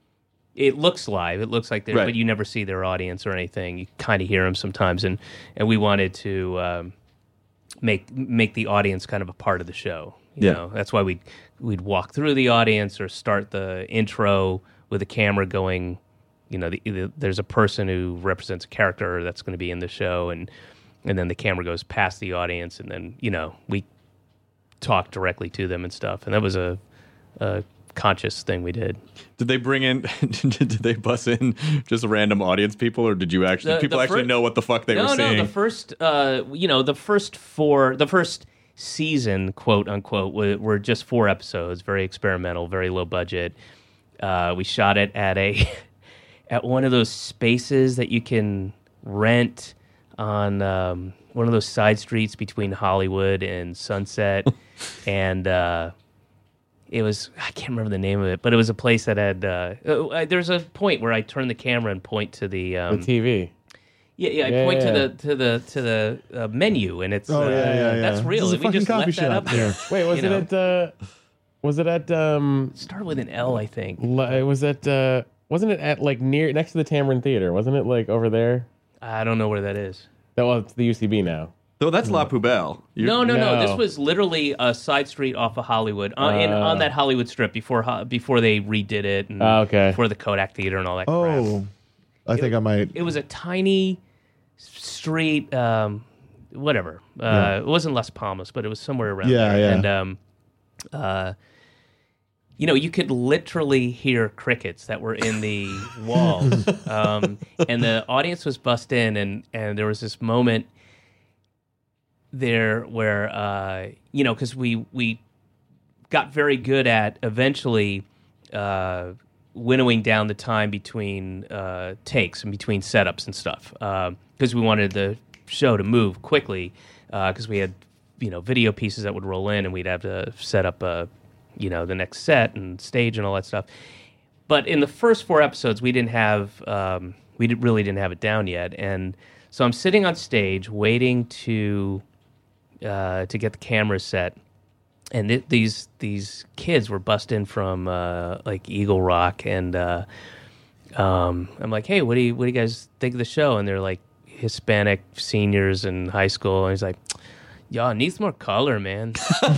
S9: It looks live. It looks like they're,
S11: Right.
S9: but you never see their audience or anything. You kind of hear them sometimes, and and we wanted to um, make make the audience kind of a part of the show. You
S11: Yeah.
S9: know? That's why we'd we'd walk through the audience or start the intro with a camera going. You know, the, the, there's a person who represents a character that's going to be in the show, and. And then the camera goes past the audience, and then, you know, we talk directly to them and stuff. And that was a, a conscious thing we did.
S11: Did they bring in? Did they bus in just random audience people, or did you actually
S9: The-
S11: people
S9: the
S11: actually
S9: fir-
S11: know what the fuck they
S9: no,
S11: were
S9: no,
S11: seeing?
S9: the first, uh, you know, the first four, the first season, quote unquote, were, were just four episodes, very experimental, very low budget. Uh, we shot it at a at one of those spaces that you can rent on um, one of those side streets between Hollywood and Sunset, and uh, it was, I can't remember the name of it, but it was a place that had, uh, uh, there's a point where I turn the camera and point to the... Um,
S10: the T V.
S9: Yeah, yeah, I
S10: Yeah,
S9: point
S10: yeah.
S9: to the to the to the uh, menu, and it's
S8: Oh,
S9: uh,
S8: yeah, yeah, yeah.
S9: that's real.
S8: This is a
S9: We just
S8: fucking
S9: left
S8: coffee
S9: that
S8: shop.
S9: up there.
S10: Wait, was
S9: you
S10: it
S9: know?
S10: at? Uh, was it at? Um,
S9: Started with an L, I think.
S10: li- was it? Uh, wasn't it at like near next to the Tamarind Theater? Wasn't it like over there?
S9: I don't know where that is.
S10: That was it's the U C B now.
S11: No, that's La Poubelle. You-
S9: No, no, no,
S10: No.
S9: This was literally a side street off of Hollywood, on, in,
S10: Uh.
S9: on that Hollywood strip before Ho- before they redid it, and
S10: Oh, okay.
S9: before the Kodak Theater and all that crap.
S8: Oh, I think I might.
S9: It was a tiny street, um, whatever. Uh,
S8: Yeah.
S9: It wasn't Las Palmas, but it was somewhere around
S8: Yeah,
S9: there.
S8: yeah.
S9: And, um, uh, you know, you could literally hear crickets that were in the walls. Um, and the audience was bussed in, and, and there was this moment there where, uh, you know, because we, we got very good at eventually uh, winnowing down the time between uh, takes and between setups and stuff, because we wanted the show to move quickly, because we had, you know, video pieces that would roll in, and we'd have to set up, uh, you know, the next set and stage and all that stuff. But in the first four episodes, we didn't have, um, we did, really didn't have it down yet, and so I'm sitting on stage waiting to uh, to get the cameras set. And th- these these kids were bussed in from uh, like Eagle Rock, and uh, um, I'm like, hey, what do you what do you guys think of the show? And they're like Hispanic seniors in high school, and he's like, y'all needs more color, man.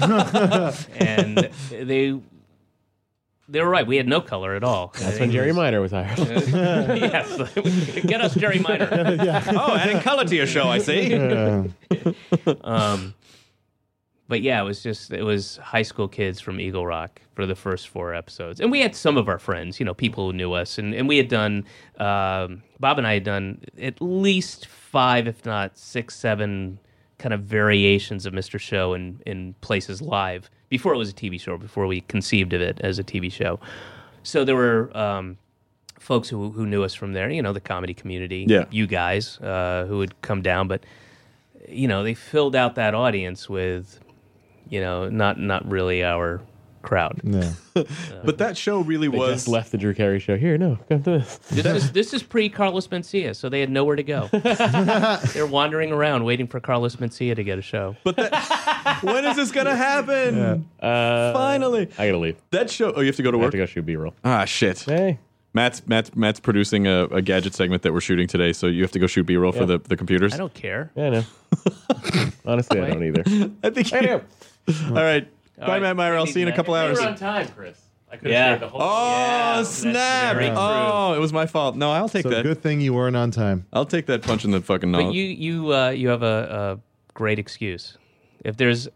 S9: And they they were right. We had no color at all.
S10: That's when Jerry Minor was hired.
S9: Yes, get us Jerry Minor.
S11: Oh, adding color to your show, I see.
S8: Yeah.
S9: Um, but yeah, it was just, it was high school kids from Eagle Rock for the first four episodes. And we had some of our friends, you know, people who knew us. And, and we had done, um, Bob and I had done at least five, if not six, seven kind of variations of Mister Show in, in places live before it was a T V show, before we conceived of it as a T V show. So there were um, folks who, who knew us from there, you know, the comedy community,
S11: Yeah.
S9: you guys uh, who would come down. But, you know, they filled out that audience with, you know, not not really our crowd.
S8: Yeah.
S11: But that show really
S10: They
S11: was
S10: just left the Drew Carey show. Here, no, come to this.
S9: This is this is pre Carlos Mencia, so they had nowhere to go. They're wandering around waiting for Carlos Mencia to get a show.
S11: But that, when is this gonna happen?
S10: Uh,
S11: Finally,
S10: I gotta leave.
S11: that show. Oh, you have to go to
S10: I have
S11: work.
S10: to go shoot B-roll.
S11: Ah, shit.
S10: Hey,
S11: Matt's Matt's Matt's producing a, a gadget segment that we're shooting today, so you have to go shoot B-roll for
S10: Yeah.
S11: the, the computers.
S9: I don't care.
S10: yeah, I know. Honestly, I don't either.
S11: I think.
S10: I
S11: you-
S10: know.
S11: All right.
S9: All
S11: Bye,
S9: right.
S11: Matt Meyer. I'll see you in a couple hours.
S10: time, Chris. I could
S9: Yeah.
S10: the whole.
S11: Oh,
S9: Yeah, that's
S11: snap!
S9: very true.
S11: Oh, it was my fault. No, I'll take
S8: So
S11: that.
S8: good thing you weren't on time.
S11: I'll take that punch in the fucking
S9: But
S11: nose.
S9: you you uh, you have a, a great excuse. If there's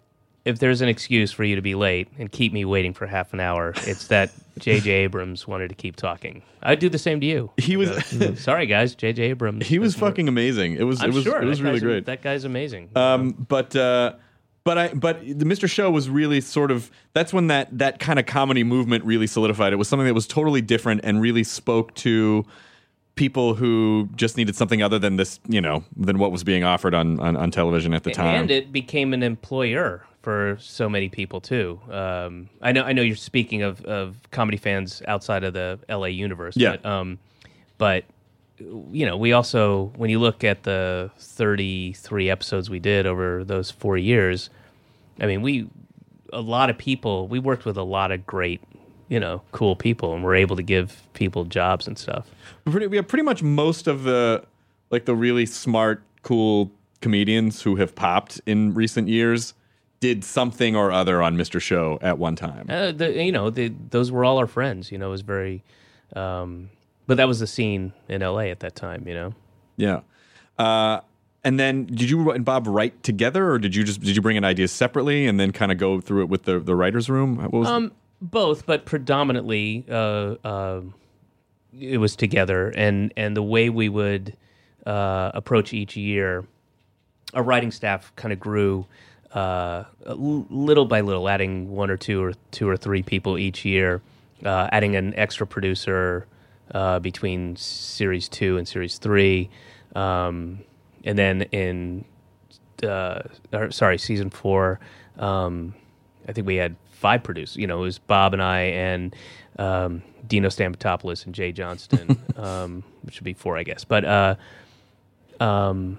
S9: if there's an excuse for you to be late and keep me waiting for half an hour, it's that J J Abrams wanted to keep talking. I'd do the same to you.
S11: He was
S9: uh, sorry, guys. J J Abrams.
S11: He was fucking amazing. It was.
S9: I'm
S11: it was.
S9: sure.
S11: It was
S9: That
S11: really
S9: guy's-
S11: great.
S9: That guy's amazing.
S11: Um, but uh, but I but the Mister Show was really sort of that's when that that kind of comedy movement really solidified. It was something that was totally different and really spoke to people who just needed something other than this, you know, than what was being offered on on, on television at the time.
S9: And it became an employer for so many people too. Um, I know. I know you're speaking of, of comedy fans outside of the L A universe.
S11: Yeah.
S9: But, um, but you know, we also, when you look at the thirty-three episodes we did over those four years, I mean, we a lot of people. We worked with a lot of great, you know, cool people, and we're able to give people jobs and stuff.
S11: Pretty, we have pretty much most of the like the really smart, cool comedians who have popped in recent years did something or other on Mister Show at one time.
S9: Uh, the, you know, the, those were all our friends. You know, it was very, um, but that was the scene in L A at that time. You know.
S11: Yeah. Uh, and then did you and Bob write together, or did you just did you bring in ideas separately and then kind of go through it with the the writers' room? What was
S9: um, both, but predominantly uh, uh, it was together, and and the way we would uh, approach each year, our writing staff kind of grew. Uh, little by little, adding one or two or two or three people each year, uh, adding an extra producer uh, between series two and series three, um, and then in uh, or, sorry season four, um, I think we had five producers. You know, it was Bob and I and um, Dino Stamatopoulos and Jay Johnston, um, which would be four, I guess. But uh, um.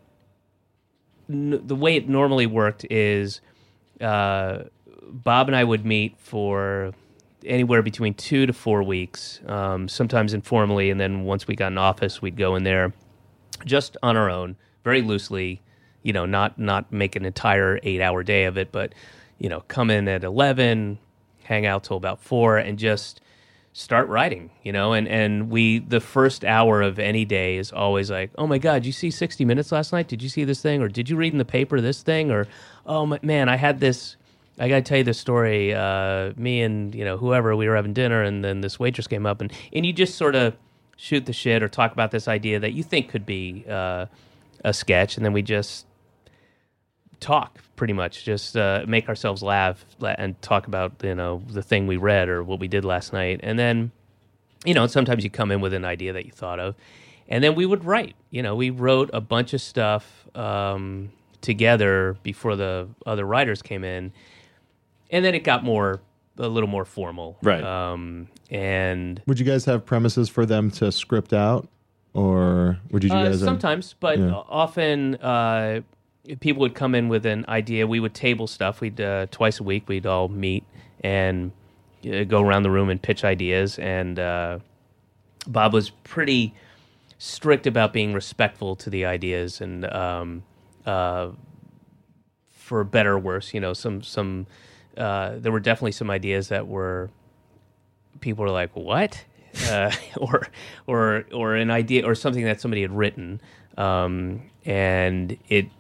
S9: the way it normally worked is uh, Bob and I would meet for anywhere between two to four weeks, um, sometimes informally, and then once we got in office, we'd go in there just on our own, very loosely, you know, not not make an entire eight-hour day of it, but, you know, come in at eleven, hang out till about four, and just start writing, you know, and, and we, the first hour of any day is always like, oh my God, did you see sixty minutes last night? Did you see this thing? Or did you read in the paper this thing? Or, oh my, man, I had this, I got to tell you this story, uh, me and, you know, whoever, we were having dinner and then this waitress came up and, and you just sort of shoot the shit or talk about this idea that you think could be uh, a sketch. And then we just talk pretty much, just uh, make ourselves laugh and talk about, you know, the thing we read or what we did last night. And then, you know, sometimes you come in with an idea that you thought of. And then we would write. You know, we wrote a bunch of stuff um, together before the other writers came in. And then it got more, a little more formal.
S8: Right.
S9: Um, and
S8: would you guys have premises for them to script out? Or would you
S9: uh,
S8: guys...
S9: sometimes, but
S8: yeah.
S9: often... Uh, people would come in with an idea. We would table stuff. We'd uh, twice a week we'd all meet and uh, go around the room and pitch ideas. And uh, Bob was pretty strict about being respectful to the ideas, and um, uh, for better or worse, you know, some some uh, there were definitely some ideas that were people were like, what, uh, or or or an idea or something that somebody had written, um, and it.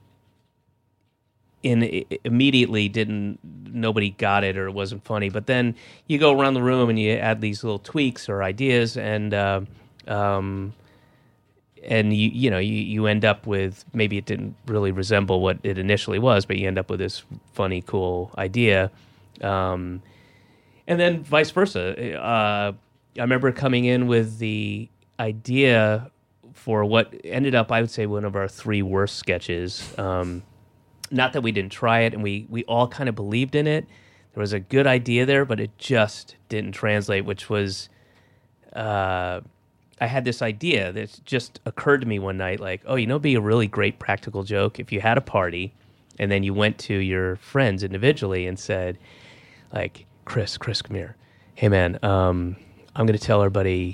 S9: In it immediately didn't nobody got it or it wasn't funny, but then you go around the room and you add these little tweaks or ideas, and uh, um, and you you know you, you end up with, maybe it didn't really resemble what it initially was, but you end up with this funny, cool idea, um, and then vice versa. Uh, I remember coming in with the idea for what ended up, I would say, one of our three worst sketches. Um, Not that we didn't try it, and we, we all kind of believed in it. There was a good idea there, but it just didn't translate, which was, uh, I had this idea that just occurred to me one night, like, oh, you know, it'd be a really great practical joke if you had a party, and then you went to your friends individually and said, like, Chris, Chris, come here. Hey, man, um, I'm going to tell everybody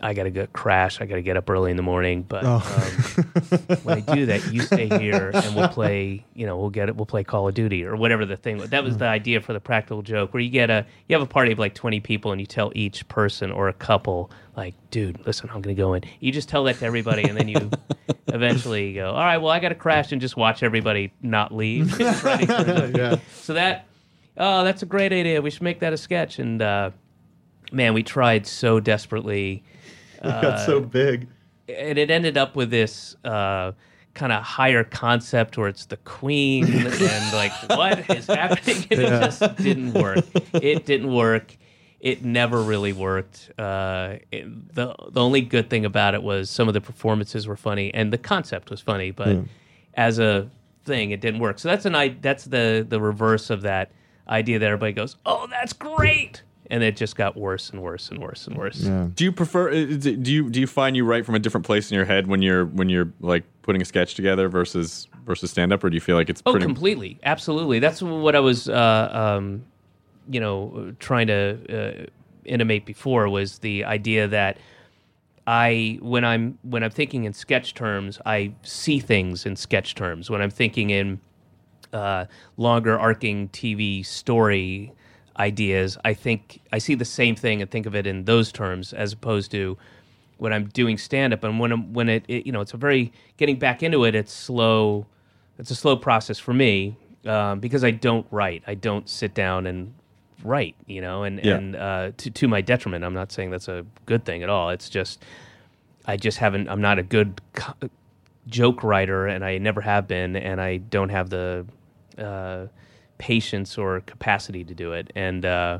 S9: I got to go crash. I got to get up early in the morning. But
S8: Oh.
S9: um, when I do that, you stay here and we'll play. You know, we'll get it. We'll play Call of Duty or whatever the thing. That was the idea for the practical joke, where you get a you have a party of like twenty people, and you tell each person or a couple, like, dude, listen, I'm going to go in. You just tell that to everybody, and then you eventually go, all right, well, I got to crash and just watch everybody not leave.
S8: Yeah.
S9: So that, oh, that's a great idea. We should make that a sketch. And uh, man, we tried so desperately.
S8: It got so big.
S9: And it ended up with this uh, kind of higher concept where it's the queen and like, what is happening? And
S8: Yeah.
S9: it just didn't work. It didn't work. It never really worked. Uh, it, the the only good thing about it was some of the performances were funny and the concept was funny, but
S8: Yeah.
S9: as a thing, it didn't work. So that's an I that's the the reverse of that idea that everybody goes, "Oh, that's great." And it just got worse and worse and worse and worse.
S8: Yeah.
S11: Do you prefer? uh, Do you do you find you write from a different place in your head when you're when you're like putting a sketch together versus versus stand up, or do you feel like it's
S9: Oh,
S11: pretty?
S9: completely, absolutely. That's what I was, uh, um, you know, trying to uh, intimate before, was the idea that I, when I'm when I'm thinking in sketch terms, I see things in sketch terms. When I'm thinking in uh, longer arcing T V story ideas, I think I see the same thing and think of it in those terms, as opposed to when I'm doing stand up. And when I'm, when it, it you know, it's a very getting back into it. It's slow. It's a slow process for me um, because I don't write. I don't sit down and write. You know, and
S11: Yeah.
S9: and uh, to to my detriment. I'm not saying that's a good thing at all. It's just I just haven't. I'm not a good co- joke writer, and I never have been, and I don't have the uh, patience or capacity to do it. And uh,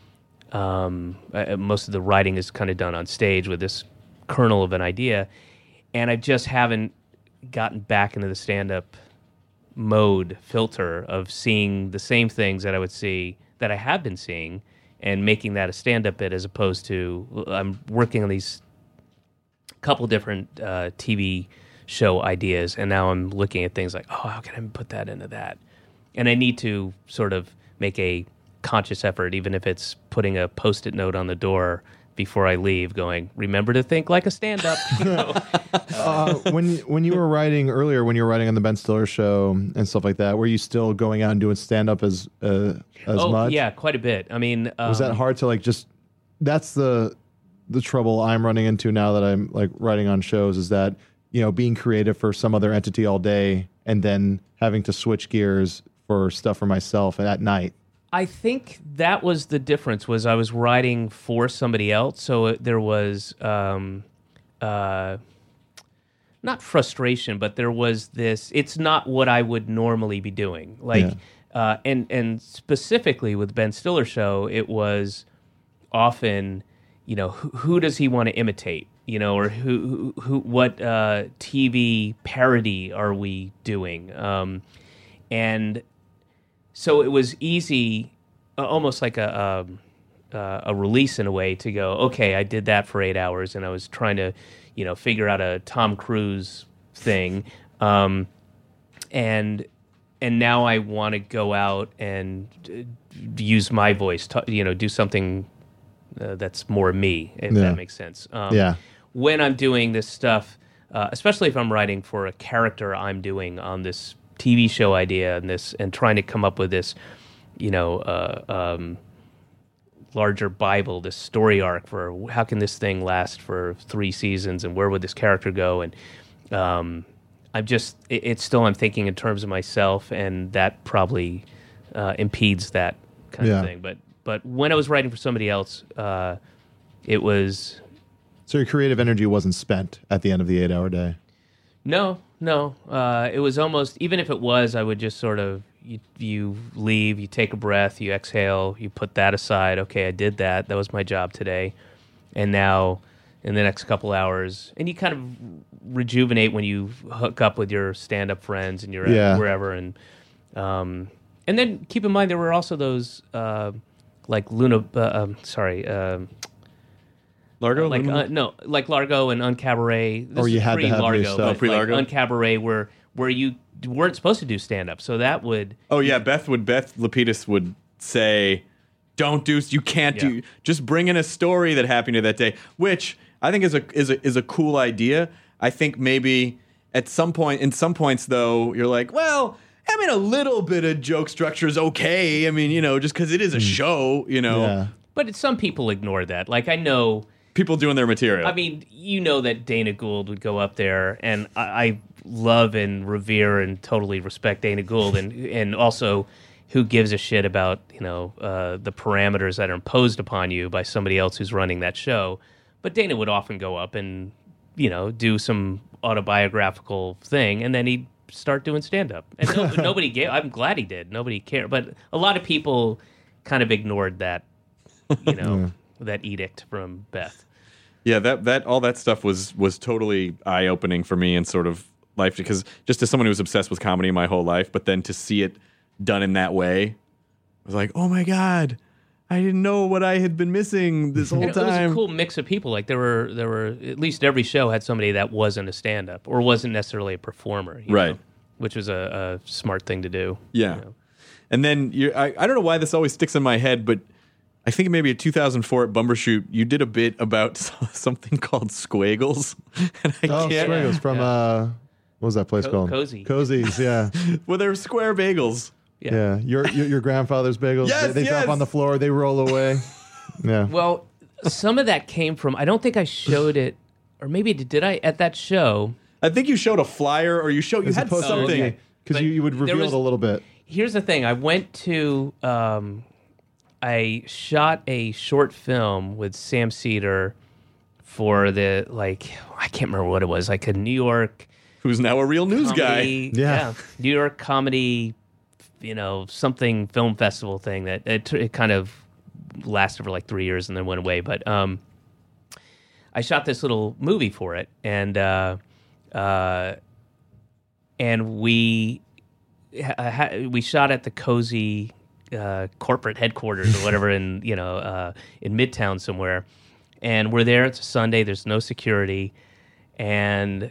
S9: um, uh, most of the writing is kind of done on stage with this kernel of an idea, and I just haven't gotten back into the stand-up mode filter of seeing the same things that I would see that I have been seeing and making that a stand-up bit, as opposed to I'm working on these couple different uh, T V show ideas, and now I'm looking at things like, oh, how can I put that into that? And I need to sort of make a conscious effort, even if it's putting a Post-it note on the door before I leave, going, remember to think like a stand-up. You know?
S8: uh, when when you were writing earlier, when you were writing on the Ben Stiller show and stuff like that, were you still going out and doing stand-up as uh, as
S9: oh,
S8: much?
S9: yeah, quite a bit. I mean, um,
S8: Was that hard to like just? That's the the trouble I'm running into now that I'm like writing on shows, is that, you know, being creative for some other entity all day and then having to switch gears for stuff for myself at night.
S9: I think that was the difference, was I was writing for somebody else, so it, there was um, uh, not frustration, but there was this, it's not what I would normally be doing. Like,
S8: Yeah.
S9: uh, and, and specifically with Ben Stiller show, it was often, you know, who, who does he want to imitate? You know, or who, who, who what uh, T V parody are we doing? Um, and so it was easy, uh, almost like a um, uh, a release in a way, to go, okay, I did that for eight hours, and I was trying to, you know, figure out a Tom Cruise thing, um, and and now I want to go out and uh, use my voice, to, you know, do something uh, that's more me, if
S8: Yeah.
S9: that makes sense. Um,
S8: Yeah.
S9: When I'm doing this stuff, uh, especially if I'm writing for a character I'm doing on this T V show idea and this, and trying to come up with this, you know, uh, um, larger Bible, this story arc for how can this thing last for three seasons and where would this character go? And um, I'm just, it, it's still, I'm thinking in terms of myself, and that probably uh, impedes that kind
S8: Yeah.
S9: of thing. But but when I was writing for somebody else, uh, it was.
S8: So your creative energy wasn't spent at the end of the eight-hour day.
S9: No, no. Uh, it was almost, even if it was, I would just sort of, you, you leave, you take a breath, you exhale, you put that aside. Okay, I did that. That was my job today. And now, in the next couple hours, and you kind of rejuvenate when you hook up with your stand-up friends and you're
S8: Yeah.
S9: at wherever. And um, and then keep in mind, there were also those, uh, like Luna, uh, um, sorry, um,
S11: Largo?
S9: like
S11: Luna?
S9: uh, no, like Largo and Uncabaret. This
S8: Or you
S9: is
S8: had to have your
S9: pre-Largo,
S8: stuff.
S9: but
S11: Oh,
S9: like
S11: pre-Largo?
S9: Uncabaret, where where you weren't supposed to do stand up, so that would
S11: Oh yeah, Beth would Beth Lapidus would say, "Don't do, you can't
S9: Yeah.
S11: do, just bring in a story that happened to you that day." Which I think is a is a is a cool idea. I think maybe at some point, in some points though, you're like, well, I mean, a little bit of joke structure is okay. I mean, you know, just because it is a show, you know.
S8: Yeah.
S9: But some people ignore that. Like, I know
S11: people doing their material.
S9: I mean, you know that Dana Gould would go up there, and I, I love and revere and totally respect Dana Gould, and and also who gives a shit about, you know, uh, the parameters that are imposed upon you by somebody else who's running that show. But Dana would often go up and, you know, do some autobiographical thing, and then he'd start doing stand-up. And no, nobody gave, I'm glad he did. Nobody cared. But a lot of people kind of ignored that, you know, yeah. that edict from Beth.
S11: Yeah, that that all that stuff was was totally eye-opening for me in sort of life, because just as someone who was obsessed with comedy my whole life, but then to see it done in that way, I was like, oh my God, I didn't know what I had been missing this whole
S9: and
S11: time.
S9: It was a cool mix of people. Like there were there were at least every show had somebody that wasn't a stand-up or wasn't necessarily a performer, you
S11: right?
S9: know, which was a, a smart thing to do.
S11: Yeah,
S9: you know?
S11: And then you I, I don't know why this always sticks in my head, but I think maybe in two thousand four at Bumbershoot, you did a bit about something called Squagles. And I
S8: oh,
S11: can't,
S8: Squagles from,
S9: yeah.
S8: uh, what was that place
S9: Co-
S8: called?
S9: Cozy.
S8: Cozy's, yeah.
S11: Well, they're square bagels.
S9: Yeah.
S8: yeah. Your, your your grandfather's bagels,
S11: Yes,
S8: they, they
S11: yes.
S8: drop on the floor, they roll away. Yeah.
S9: Well, some of that came from, I don't think I showed it, or maybe did I at that show?
S11: I think you showed a flyer, or you showed you
S8: It's
S11: had
S8: supposed to
S11: something.
S8: be, because
S9: But
S8: you, you would
S9: there
S8: reveal
S9: was-
S8: it a little bit.
S9: Here's the thing. I went to, um, I shot a short film with Sam Cedar for the, like, I can't remember what it was, like a New York
S11: Who's now a real news
S9: comedy,
S11: guy.
S8: Yeah.
S9: New York comedy, you know, something film festival thing that it, it kind of lasted for like three years and then went away. But um, I shot this little movie for it, and uh, uh, and we ha- ha- we shot at the Cozy uh, corporate headquarters or whatever in you know uh, in Midtown somewhere, and we're there. It's a Sunday. There's no security, and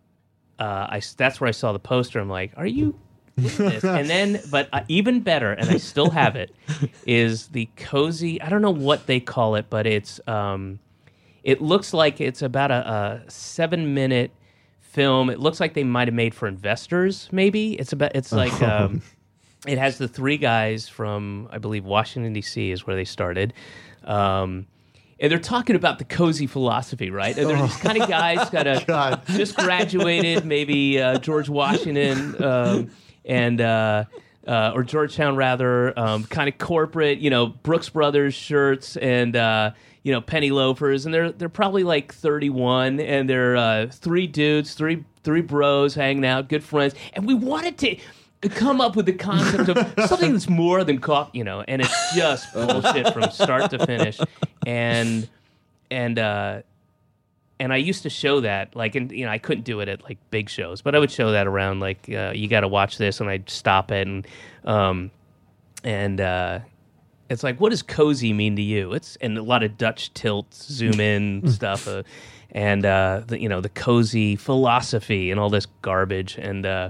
S9: uh, I that's where I saw the poster. I'm like, are you? Look at this. And then, but uh, even better, and I still have it, is the Cozy. I don't know what they call it, but it's um, it looks like it's about a, a seven minute film. It looks like they might have made for investors. Maybe it's about. It's like um, it has the three guys from, I believe, Washington D C is where they started. Um, And they're talking about the cozy philosophy, right? And they're these kind of guys got a just graduated, maybe uh, George Washington um, and uh, uh, or Georgetown rather, um, kind of corporate, you know, Brooks Brothers shirts and uh, you know penny loafers, and they're they're probably like thirty-one, and they're uh, three dudes, three three bros hanging out, good friends, and we wanted to come up with the concept of something that's more than coffee, you know, and it's just bullshit from start to finish. And and uh, and I used to show that, like, and you know, I couldn't do it at like big shows, but I would show that around, like, uh, you got to watch this, and I'd stop it, and um, and uh, it's like, what does cozy mean to you? It's and a lot of Dutch tilts, zoom in stuff, uh, and uh, the, you know, the cozy philosophy and all this garbage, and. Uh,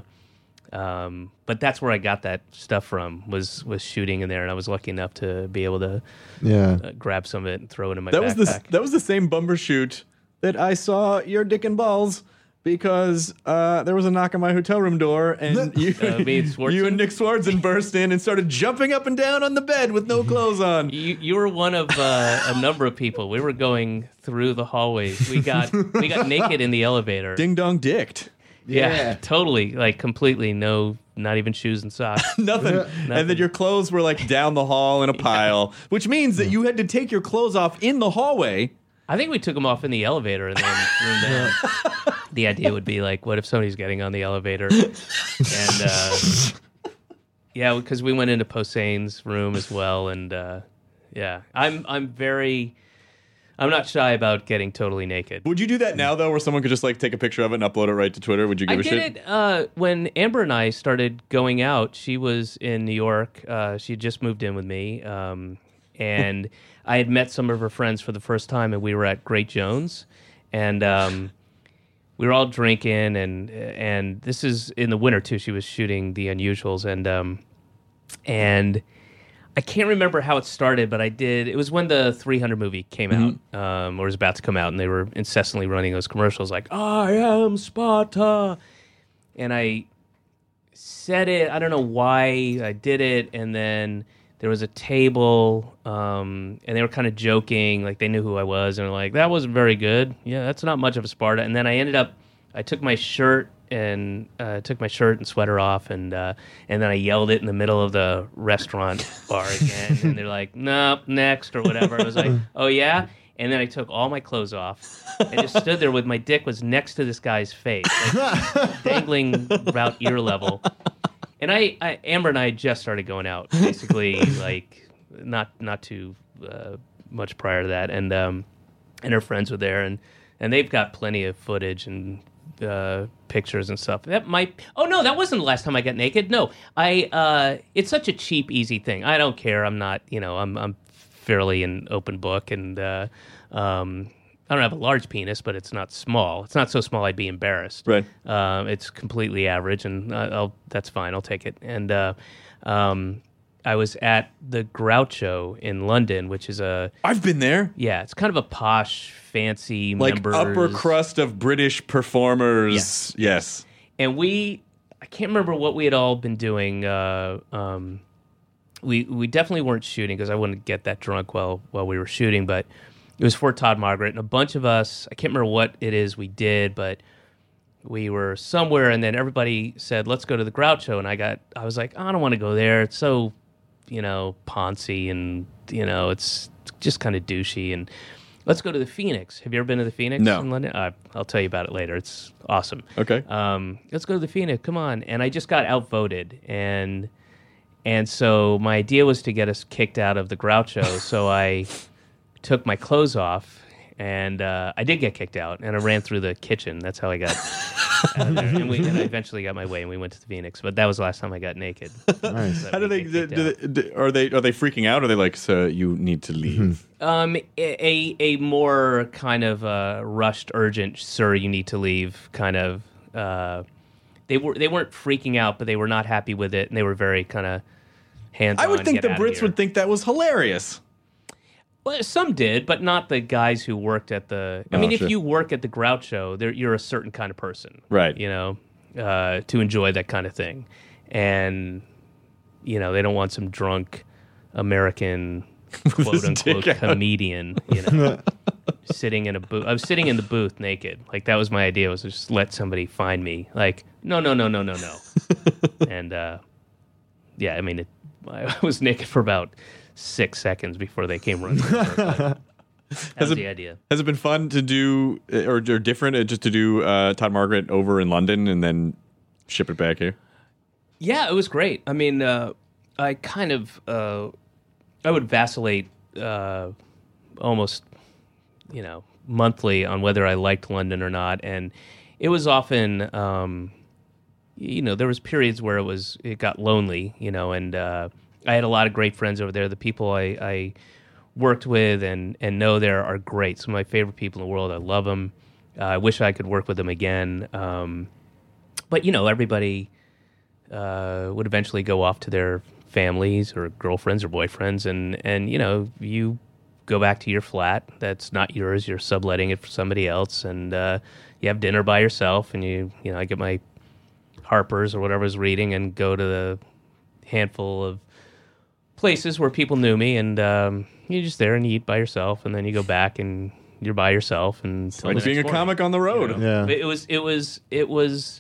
S9: Um, but that's where I got that stuff from, was was shooting in there, and I was lucky enough to be able to
S8: yeah.
S9: uh, grab some of it and throw it in my
S11: that
S9: backpack.
S11: was the that was the same Bumbershoot that I saw your dick and balls, because uh, there was a knock on my hotel room door, and you,
S9: Uh, me and Swartzen?
S11: you and Nick Swartzen burst in and started jumping up and down on the bed with no clothes on.
S9: You, you were one of uh, a number of people. We were going through the hallways. We got we got naked in the elevator.
S11: Ding dong dicked.
S9: Yeah,
S8: Yeah.
S9: totally, like completely no, not even shoes and socks.
S11: Nothing. And then your clothes were like down the hall in a pile, which means that you had to take your clothes off in the hallway.
S9: I think we took them off in the elevator and then threw them down. The idea would be like, what if somebody's getting on the elevator? And uh, yeah, because we went into Poseidon's room as well, and uh, yeah, I'm I'm very. I'm not shy about getting totally naked.
S11: Would you do that now, though, where someone could just like take a picture of it and upload it right to Twitter? Would you give
S9: I
S11: a
S9: did
S11: shit?
S9: it uh, when Amber and I started going out. She was in New York. Uh, she had just moved in with me, um, and I had met some of her friends for the first time, and we were at Great Jones, and um, we were all drinking, and and this is in the winter too. She was shooting The Unusuals, and um, and I can't remember how it started, but I did. It was when the three hundred movie came
S11: Mm-hmm.
S9: out, um, or was about to come out, and they were incessantly running those commercials like, I am Sparta. And I said it, I don't know why I did it, and then there was a table, um, and they were kind of joking, like they knew who I was, and they're like, that wasn't very good. Yeah, that's not much of a Sparta. And then I ended up, I took my shirt and uh, took my shirt and sweater off, and uh, and then I yelled it in the middle of the restaurant bar again, and they're like, nope, next, or whatever. I was like, oh yeah? And then I took all my clothes off and just stood there with my dick was next to this guy's face, like, dangling about ear level. And I, I, Amber and I had just started going out, basically, like not not too uh, much prior to that, and um, and her friends were there, and, and they've got plenty of footage and uh, pictures and stuff. That might. Oh no, that wasn't the last time I got naked. No, I. Uh, it's such a cheap, easy thing. I don't care. I'm not. You know, I'm. I'm fairly an open book, and uh, um, I don't have a large penis, but it's not small. It's not so small I'd be embarrassed.
S11: Right.
S9: Uh, it's completely average, and uh, I'll, that's fine. I'll take it. And uh, um, I was at the Groucho in London, which is a...
S11: I've been there.
S9: Yeah, it's kind of a posh, fancy
S11: Like
S9: members.
S11: upper crust of British performers.
S9: Yes.
S11: Yes.
S9: And we... I can't remember what we had all been doing. Uh, um, we we definitely weren't shooting, because I wouldn't get that drunk while while we were shooting, but it was for Todd Margaret, and a bunch of us, I can't remember what it is we did, but we were somewhere, and then everybody said, let's go to the Groucho, and I got, I was like, I don't want to go there, it's so, you know, poncy, and, you know, it's just kind of douchey, and let's go to the Phoenix. Have you ever been to the Phoenix
S11: No.
S9: in London? Uh, I'll tell you about it later, it's awesome.
S11: Okay.
S9: Um, let's go to the Phoenix, come on, and I just got outvoted, and... And so my idea was to get us kicked out of the Groucho, so I took my clothes off, and uh, I did get kicked out, and I ran through the kitchen. That's how I got out of there. And, we, and I eventually got my way, and we went to the Phoenix. But that was the last time I got naked.
S8: Nice.
S11: How do they, do, do they do, are they are they freaking out? Or are they like, so you need to leave?
S9: Um, a a more kind of uh, rushed, urgent, sir, you need to leave kind of. Uh, they were they weren't freaking out, but they were not happy with it, and they were very kind of hands on.
S11: I would think the Brits would think that was hilarious.
S9: Well, some did, but not the guys who worked at the... I
S11: Oh,
S9: mean, if
S11: sure.
S9: you work at the Groucho, there, you're a certain kind of person.
S11: Right.
S9: You know, uh, to enjoy that kind of thing. And, you know, they don't want some drunk American, quote-unquote,
S11: dick out.
S9: comedian, you know, sitting in a booth. I was sitting in the booth naked. Like, that was my idea, was to just let somebody find me. Like, no, no, no, no, no, no. And, uh, yeah, I mean, it, I was naked for about... six seconds before they came running over. That was
S11: it,
S9: the idea.
S11: Has it been fun to do, or, or different, uh, just to do uh, Todd Margaret over in London and then ship it back here?
S9: Yeah, it was great. I mean, uh, I kind of, uh, I would vacillate uh, almost, you know, monthly on whether I liked London or not, and it was often, um, you know, there was periods where it was, it got lonely, you know, and uh, I had a lot of great friends over there. The people I, I worked with and, and know there are great. Some of my favorite people in the world. I love them. Uh, I wish I could work with them again. Um, but, you know, everybody uh, would eventually go off to their families or girlfriends or boyfriends. And, and, you know, you go back to your flat that's not yours. You're subletting it for somebody else. And uh, you have dinner by yourself. And, you, you know, I get my Harper's or whatever I was reading and go to the handful of places where people knew me, and um, you're just there and you eat by yourself, and then you go back and you're by yourself. And
S11: it's like being a comic on the road.
S9: You know? Yeah, it was. It was. It was.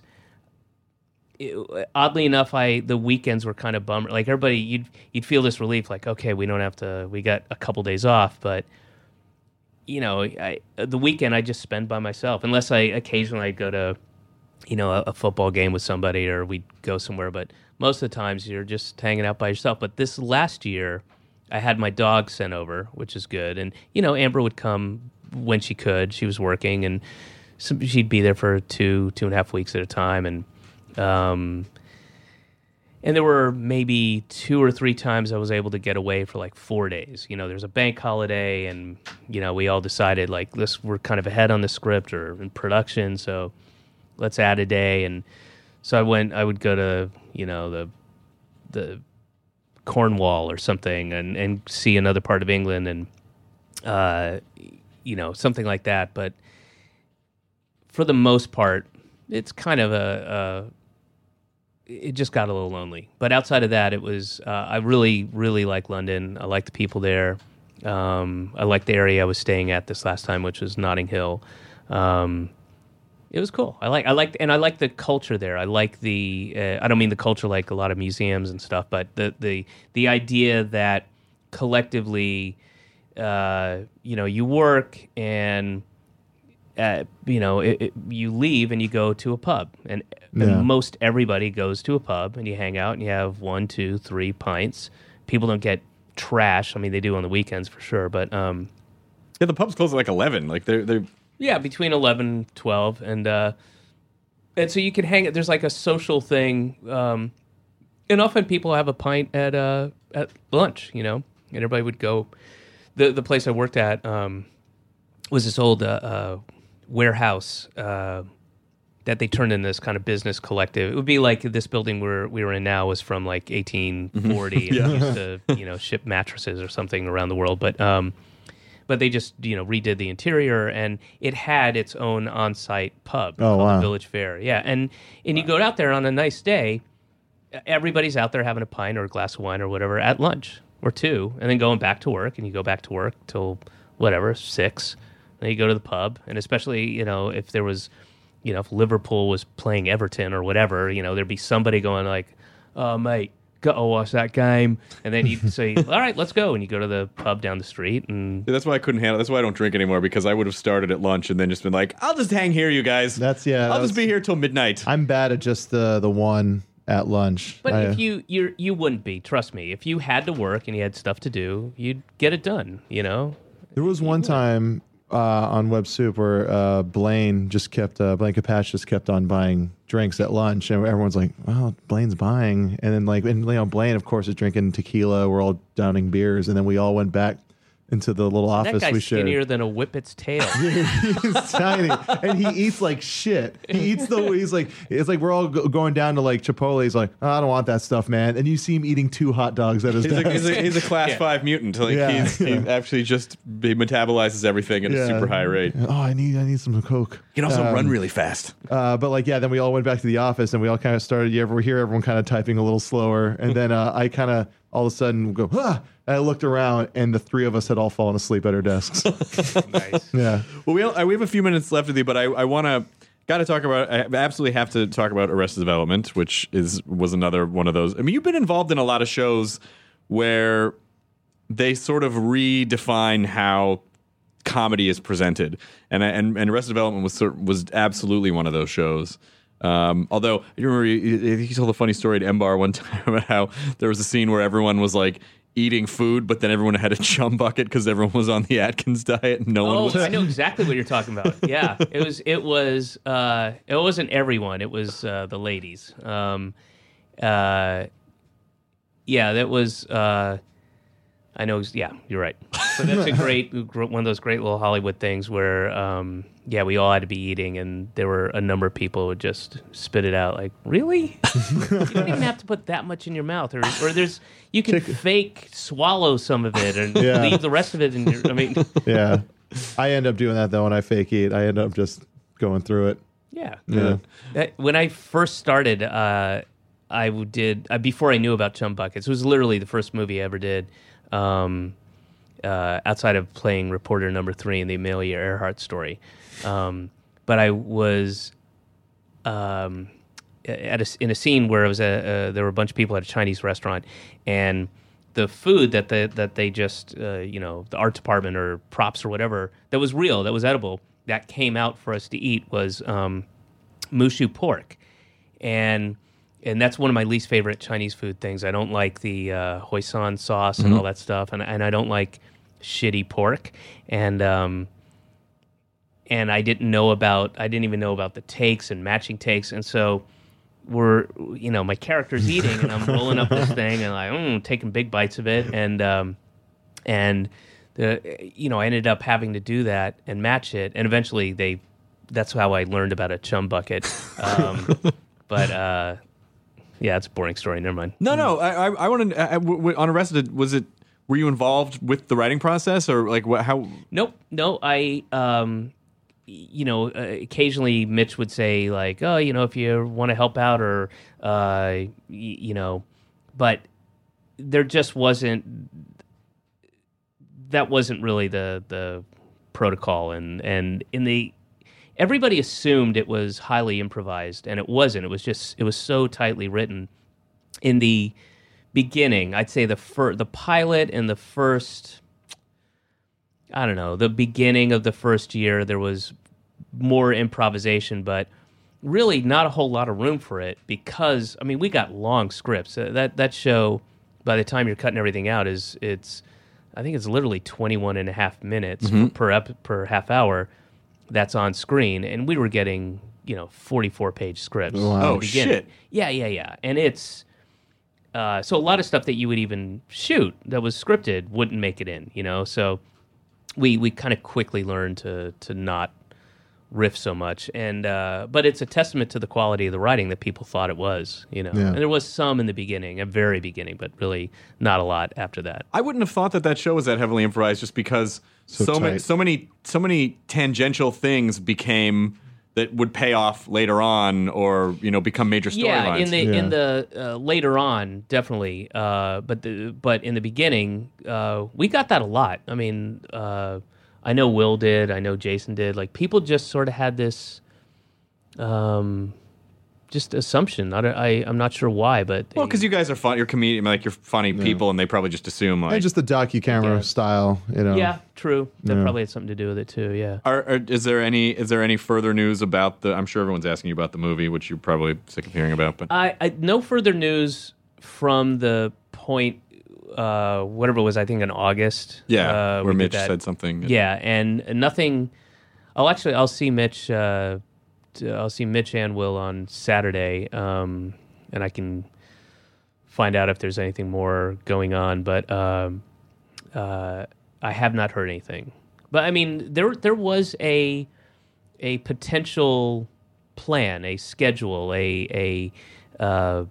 S9: It, oddly enough, I the weekends were kind of bummer. Like everybody, you'd you'd feel this relief, like okay, we don't have to. We got a couple days off, but you know, I, the weekend I just spend by myself, unless I occasionally I'd go to, you know, a, a football game with somebody, or we'd go somewhere, but. Most of the times you're just hanging out by yourself. But this last year, I had my dog sent over, which is good. And, you know, Amber would come when she could. She was working, and so she'd be there for two, two and a half weeks at a time. And um, and there were maybe two or three times I was able to get away for like four days. You know, there's a bank holiday, and, you know, we all decided, like, this, we're kind of ahead on the script or in production, so let's add a day. And so I went, I would go to, you know, the the Cornwall or something, and, and see another part of England, and uh, you know, something like that. But for the most part, it's kind of a, a it just got a little lonely. But outside of that, it was uh, I really really like London. I like the people there. Um, I like the area I was staying at this last time, which was Notting Hill. Um, it was cool. I like I like and I like the culture there. I like the uh, I don't mean the culture like a lot of museums and stuff, but the the the idea that collectively, uh, you know, you work and uh, you know it, it, you leave and you go to a pub, and,
S8: Yeah.
S9: and most everybody goes to a pub and you hang out and you have one, two, three pints. People don't get trash. I mean, they do on the weekends for sure, but um,
S11: Yeah, the pubs close at like eleven. Like they're they're
S9: yeah, between eleven and twelve, and uh, and so you can hang. There's like a social thing, um, and often people have a pint at uh, at lunch, you know, and everybody would go. The the place I worked at um, was this old uh, uh, warehouse uh, that they turned into this kind of business collective. It would be like this building where we were in now was from like eighteen forty,
S11: Yeah.
S9: and it used to you know ship mattresses or something around the world, but. Um, But they just, you know, redid the interior, and it had its own on-site pub
S8: Oh,
S9: called
S8: wow.
S9: the Village Fair. Yeah, and and you go out there on a nice day, everybody's out there having a pint or a glass of wine or whatever at lunch or two, and then going back to work, and you go back to work till whatever, six. Then you go to the pub, and especially, you know, if there was, you know, if Liverpool was playing Everton or whatever, you know, there'd be somebody going like, oh, mate, gotta watch that game, and then you say, all right, let's go, and you go to the pub down the street, and
S11: Yeah, that's why I couldn't handle. That's why I don't drink anymore, because I would have started at lunch and then just been like, "I'll just hang here, you guys.
S8: That's yeah.
S11: I'll
S8: that
S11: just
S8: was-
S11: be here till midnight."
S8: I'm bad at just the the one at lunch.
S9: But
S8: I-
S9: if you you you wouldn't be, trust me. If you had to work and you had stuff to do, you'd get it done. You know.
S8: There was one time uh, on Web Soup where uh, Blaine just kept uh, Blaine Capatch just kept on buying drinks at lunch, and everyone's like, "Wow, Blaine's buying," and then like, and you know, Blaine of course is drinking tequila. We're all downing beers, and then we all went back into the little
S9: That
S8: office
S9: guy's
S8: we shared.
S9: skinnier than a whippet's tail.
S8: He's tiny, and he eats like shit. He eats the. He's like, it's like we're all go- going down to like Chipotle. He's like, oh, I don't want that stuff, man. And you see him eating two hot dogs at his
S11: He's a,
S8: desk.
S11: he's, a, he's a class
S9: Yeah.
S11: five mutant. Like
S8: Yeah,
S11: he's,
S8: yeah.
S11: he actually just he metabolizes everything at a
S8: Yeah.
S11: super high rate.
S8: Oh, I need, I need some Coke.
S11: He can also
S8: Um,
S11: run really fast.
S8: Uh, but like, yeah, then we all went back to the office and we all kind of started. You ever hear everyone kind of typing a little slower, and then uh, I kind of all of a sudden go, ah! And I looked around, and the three of us had all fallen asleep at our desks.
S9: Nice.
S8: Yeah.
S11: Well, we all, we have a few minutes left with you, but I, I want to got to talk about. I absolutely have to talk about Arrested Development, which is was another one of those. I mean, you've been involved in a lot of shows where they sort of redefine how comedy is presented, and and and Arrested Development was sort was absolutely one of those shows. Um, although you remember, you, you told a funny story at M Bar one time about how there was a scene where everyone was like eating food, but then everyone had a chum bucket because everyone was on the Atkins diet and no one
S9: Oh,
S11: was.
S9: I know exactly what you're talking about. Yeah, it was. It was. Uh, it wasn't everyone. It was uh, the ladies. Um, uh, yeah, that was. Uh, I know. Yeah, you're right. So that's a great one of those great little Hollywood things where, um, yeah, we all had to be eating, and there were a number of people who would just spit it out. Like, really? You don't even have to put that much in your mouth, or or there's you can fake swallow some of it and
S8: Yeah.
S9: leave the rest of it in your. I mean,
S8: Yeah. I end up doing that though when I fake eat. I end up just going through it.
S9: yeah.
S8: Yeah.
S9: Uh, When I first started, uh, I did uh, before I knew about Chum Buckets. It was literally the first movie I ever did, um, uh, outside of playing reporter number three in the Amelia Earhart story. Um, but I was um, at a, in a scene where it was a, uh, there were a bunch of people at a Chinese restaurant, and the food that they, that they just uh, you know the art department or props or whatever that was real, that was edible, that came out for us to eat was um, mushu pork, and and that's one of my least favorite Chinese food things. I don't like the uh, hoisin sauce and all that stuff, and and I don't like shitty pork, and um, and I didn't know about I didn't even know about the takes and matching takes, and so we're you know my character's eating and I'm rolling up this thing and like mm, taking big bites of it, and um, and the you know I ended up having to do that and match it, and eventually they that's how I learned about a chum bucket, um, but uh, yeah, it's a boring story. Never mind.
S11: No, no. I, I, I want to. On Arrested, was it? Were you involved with the writing process, or like what? How?
S9: Nope. No, I. Um, you know, uh, occasionally Mitch would say like, "Oh, you know, if you want to help out, or uh, y- you know," but there just wasn't. That wasn't really the the protocol, and and in the everybody assumed it was highly improvised, and it wasn't. It was just it was so tightly written. In the beginning, I'd say the fir- the pilot and the first, I don't know, the beginning of the first year, there was more improvisation, but really not a whole lot of room for it because, I mean, we got long scripts. Uh, that that show, by the time you're cutting everything out, is it's, I think it's literally twenty-one and a half minutes
S11: Mm-hmm.
S9: per ep- per half hour that's on screen, and we were getting, you know, forty-four page scripts.
S8: Wow.
S9: at the
S11: Oh,
S9: beginning.
S11: shit.
S9: Yeah, yeah, yeah. And it's, uh, so a lot of stuff that you would even shoot that was scripted wouldn't make it in, you know? So we we kind of quickly learned to to not riff so much. And uh, but it's a testament to the quality of the writing that people thought it was, you know?
S8: Yeah.
S9: And there was some in the beginning, a very beginning, but really not a lot after that.
S11: I wouldn't have thought that that show was that heavily improvised, just because
S8: So
S11: so, many,
S8: tight.
S11: so many, so many tangential things became that would pay off later on, or you know, become major storylines.
S9: Yeah, in the
S8: Yeah.
S9: in the uh, later on, definitely. Uh, but the but in the beginning, uh, we got that a lot. I mean, uh, I know Will did. I know Jason did. Like people just sort of had this, um, just assumption. I, don't, I I'm not sure why, but
S11: well, because you guys are fun, you're comedian, like you're funny people, and they probably just assume like.
S8: And just the docu-camera
S9: guess.
S8: style, you know.
S9: yeah, true. That
S8: Yeah.
S9: probably had something to do with it too. Yeah.
S11: Are, are, is there any is there any further news about the? I'm sure everyone's asking you about the movie, which you're probably sick of hearing about. But
S9: I, I no further news from the point, uh, whatever it was. I think in August.
S11: yeah,
S9: uh,
S11: where
S9: we did
S11: Mitch
S9: that.
S11: said something.
S9: Yeah, and nothing. I'll actually I'll see Mitch. Uh, t- I'll see Mitch and Will on Saturday, um, and I can find out if there's anything more going on. But um, uh, I have not heard anything. But I mean, there there was a a potential plan, a schedule, a a uh,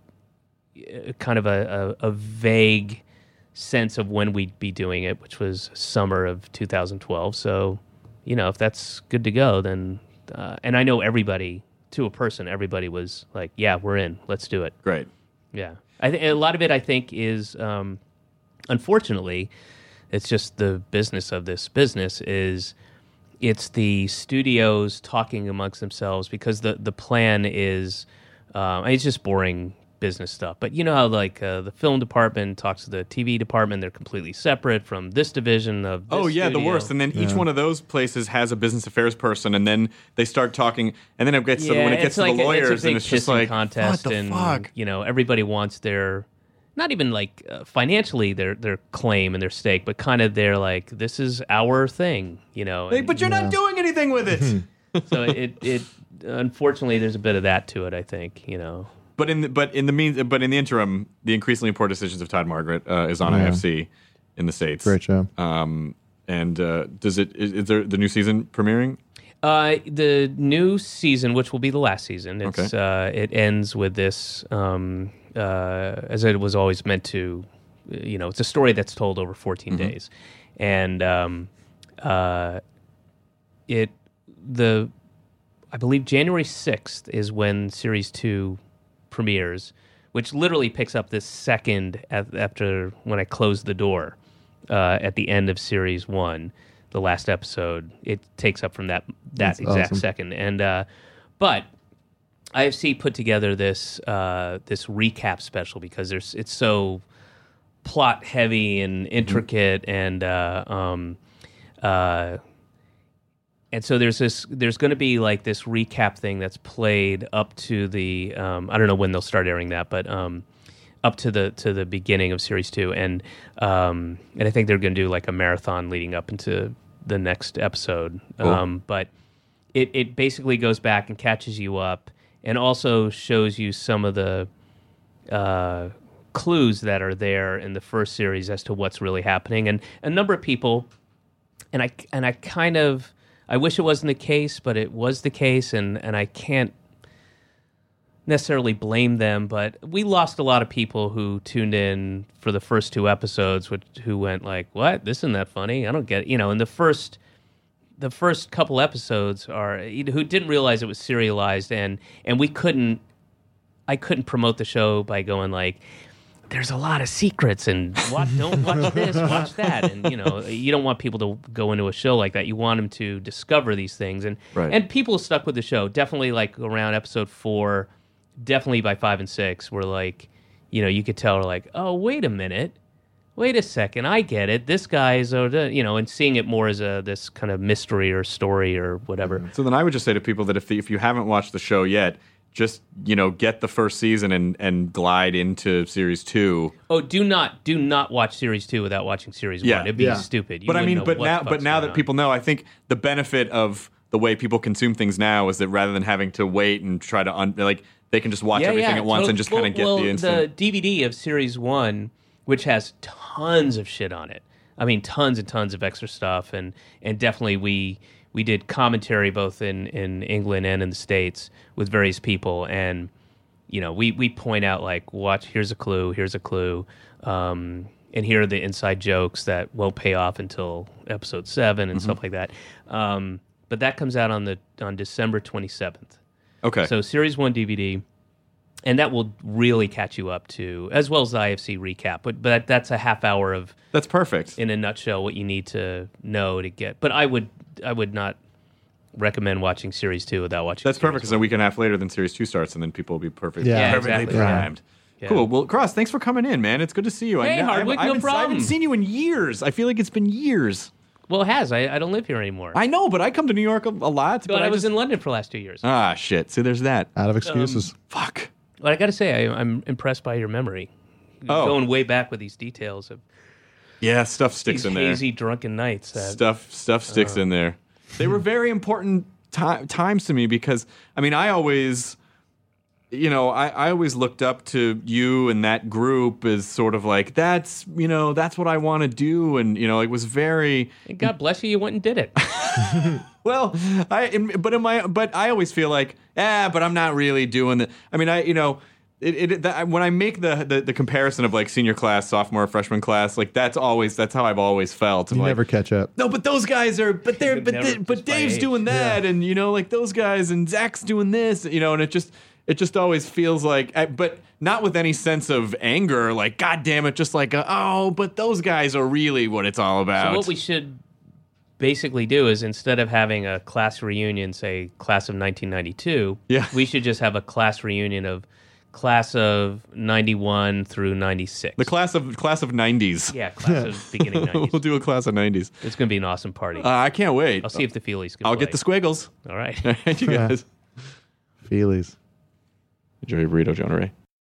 S9: kind of a, a, a vague sense of when we'd be doing it, which was summer of two thousand twelve. So, you know, if that's good to go, then, uh, and I know everybody, to a person, everybody was like, yeah, we're in, let's do it.
S11: Great.
S9: Yeah. I th- a lot of it, I think, is, um, unfortunately, it's just the business of this business is it's the studios talking amongst themselves because the, the plan is, um, it's just boring business stuff. But you know how like uh, the film department talks to the T V department, they're completely separate from this division of this
S11: Oh yeah, the
S9: studio.
S11: worst. And then each one of those places has a business affairs person, and then they start talking, and then it gets to,
S9: Yeah,
S11: when it gets
S9: it's
S11: to
S9: like
S11: the
S9: a-
S11: lawyers,
S9: it's a big
S11: and it's just
S9: pissing
S11: like
S9: contest,
S11: what the
S9: and
S11: fuck?
S9: you know everybody wants their, not even like uh, financially their their claim and their stake, but kind of their like this is our thing, you know.
S11: Hey,
S9: and
S11: but you're not doing anything with it.
S9: so it it unfortunately there's a bit of that to it, I think, you know.
S11: But in the, but in the mean but in the interim, the increasingly poor decisions of Todd Margaret uh, is on
S8: Yeah.
S11: I F C in the States.
S8: Great show.
S11: Um, and uh, does it is, is there the new season premiering?
S9: Uh, the new season, which will be the last season, it's
S11: Okay.
S9: uh, it ends with this, um, uh, as it was always meant to. You know, it's a story that's told over fourteen
S11: Mm-hmm.
S9: days, and um, uh, it the I believe January sixth is when series two premieres, which literally picks up this second af- after when I close the door uh, at the end of series one. The last episode, it takes up from that that
S8: That's
S9: exact
S8: awesome.
S9: second. And uh, but I F C put together this uh, this recap special because there's it's so plot heavy and intricate, and uh, um, uh, and so there's this there's going to be like this recap thing that's played up to the um, I don't know when they'll start airing that, but um, up to the to the beginning of series two, and um, and I think they're going to do like a marathon leading up into the next episode.
S11: Cool.
S9: Um, but it it basically goes back and catches you up, and also shows you some of the uh, clues that are there in the first series as to what's really happening. And a number of people, and I and I kind of I wish it wasn't the case, but it was the case, and and I can't necessarily blame them, but we lost a lot of people who tuned in for the first two episodes, which, who went like, "What? This isn't that funny. I don't get it." You know, in the first, the first couple episodes are who didn't realize it was serialized, and and we couldn't, I couldn't promote the show by going like, "There's a lot of secrets and what, don't watch this, watch that," and you know, you don't want people to go into a show like that. You want them to discover these things, and
S11: Right.
S9: and people stuck with the show. Definitely, like around episode four. Definitely by five and six, we're like, you know, you could tell, like, oh, wait a minute, wait a second, I get it. This guy is, a, you know, and seeing it more as a this kind of mystery or story or whatever.
S11: So then I would just say to people that if if you haven't watched the show yet, just you know get the first season and and glide into series two.
S9: Oh, do not do not watch series two without watching series
S11: Yeah.
S9: one. It'd be
S11: Yeah.
S9: stupid. You
S11: but I
S9: wouldn't
S11: mean,
S9: know
S11: but
S9: what
S11: now
S9: the
S11: but
S9: fuck's
S11: now
S9: going
S11: that
S9: on.
S11: people know, I think the benefit of the way people consume things now is that rather than having to wait and try to un- like. They can just watch
S9: Yeah,
S11: everything
S9: yeah,
S11: at once
S9: totally.
S11: and just
S9: well,
S11: kind of get
S9: well,
S11: the
S9: the
S11: instant.
S9: D V D of series one, which has tons of shit on it. I mean, tons and tons of extra stuff, and and definitely we we did commentary both in, in England and in the States with various people, and you know we we point out like, watch, here's a clue, here's a clue, um, and here are the inside jokes that won't pay off until episode seven and
S11: Mhm.
S9: stuff like that. Um, but that comes out on the on December twenty-seventh.
S11: Okay.
S9: So series one D V D, and that will really catch you up to, as well as the I F C recap. But but that's a half hour of
S11: that's perfect
S9: in a nutshell what you need to know to get. But I would I would not recommend watching series two without watching.
S11: That's perfect because a week and a half later, then series two starts, and then people will be perfect,
S9: Yeah. Yeah,
S11: perfectly
S9: exactly.
S11: primed.
S9: Yeah.
S11: Cool. Well, Cross, thanks for coming in, man. It's good to see you.
S9: Hey,
S11: I,
S9: Hardwick,
S11: I, I
S9: no
S11: haven't, I haven't
S9: problem.
S11: seen you in years. I feel like it's been years.
S9: Well, it has. I, I don't live here anymore.
S11: I know, but I come to New York a, a lot.
S9: But I, was in London for the last two years.
S11: Ah, shit. See, there's that.
S8: Out of excuses.
S9: Um,
S11: Fuck.
S9: But I got to say, I, I'm impressed by your memory.
S11: Oh.
S9: Going way back with these details of
S11: Yeah, stuff sticks
S9: these
S11: in there.
S9: hazy, drunken nights. That,
S11: Stuff stuff sticks
S9: Uh.
S11: in there. They were very important ti- times to me because I mean I always you know I, I always looked up to you and that group as sort of like that's you know that's what I want to do, and you know it was very
S9: And God bless you, you went and did it.
S11: well I in, but in my but I always feel like ah but I'm not really doing the I mean I you know It, it, that, when I make the, the the comparison of like senior class, sophomore, freshman class, like that's always that's how I've always felt. I'm
S8: You
S11: like,
S8: never catch up.
S11: no, but those guys are, but they're, but
S9: Never,
S11: they, but
S9: just by
S11: Dave's
S9: age.
S11: doing that, and you know, like those guys, and Zach's doing this, you know, and it just, it just always feels like, I- but not with any sense of anger, like God damn it, just like, a, oh, but those guys are really what it's all about.
S9: So what we should basically do is instead of having a class reunion, say class of nineteen ninety-two,
S11: Yeah.
S9: we should just have a class reunion of class of ninety-one through ninety-six.
S11: the class of class of nineties.
S9: Yeah, class of beginning nineties.
S11: We'll do a class of nineties.
S9: It's going to be an awesome party.
S11: Uh, I can't wait.
S9: I'll see if the Feelies can
S11: I'll
S9: play.
S11: get the squiggles.
S9: All right.
S11: All right, you guys.
S8: Feelies.
S11: Enjoy your burrito, Jonah Ray.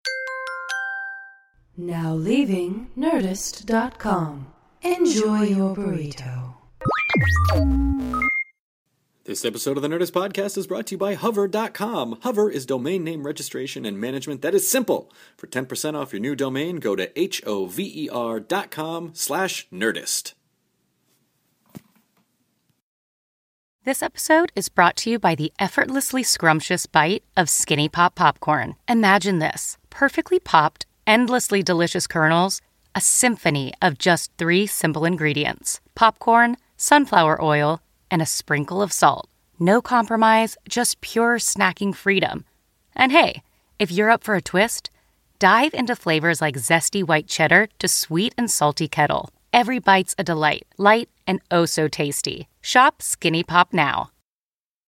S7: Now leaving Nerdist dot com. Enjoy your burrito.
S6: This episode of the Nerdist Podcast is brought to you by Hover dot com. Hover is domain name registration and management that is simple. For ten percent off your new domain, go to H O V E R dot com slash Nerdist.
S12: This episode is brought to you by the effortlessly scrumptious bite of Skinny Pop Popcorn. Imagine this. Perfectly popped, endlessly delicious kernels, a symphony of just three simple ingredients. Popcorn, sunflower oil, and a sprinkle of salt. No compromise, just pure snacking freedom. And hey, if you're up for a twist, dive into flavors like zesty white cheddar to sweet and salty kettle. Every bite's a delight, light and oh so tasty. Shop Skinny Pop now.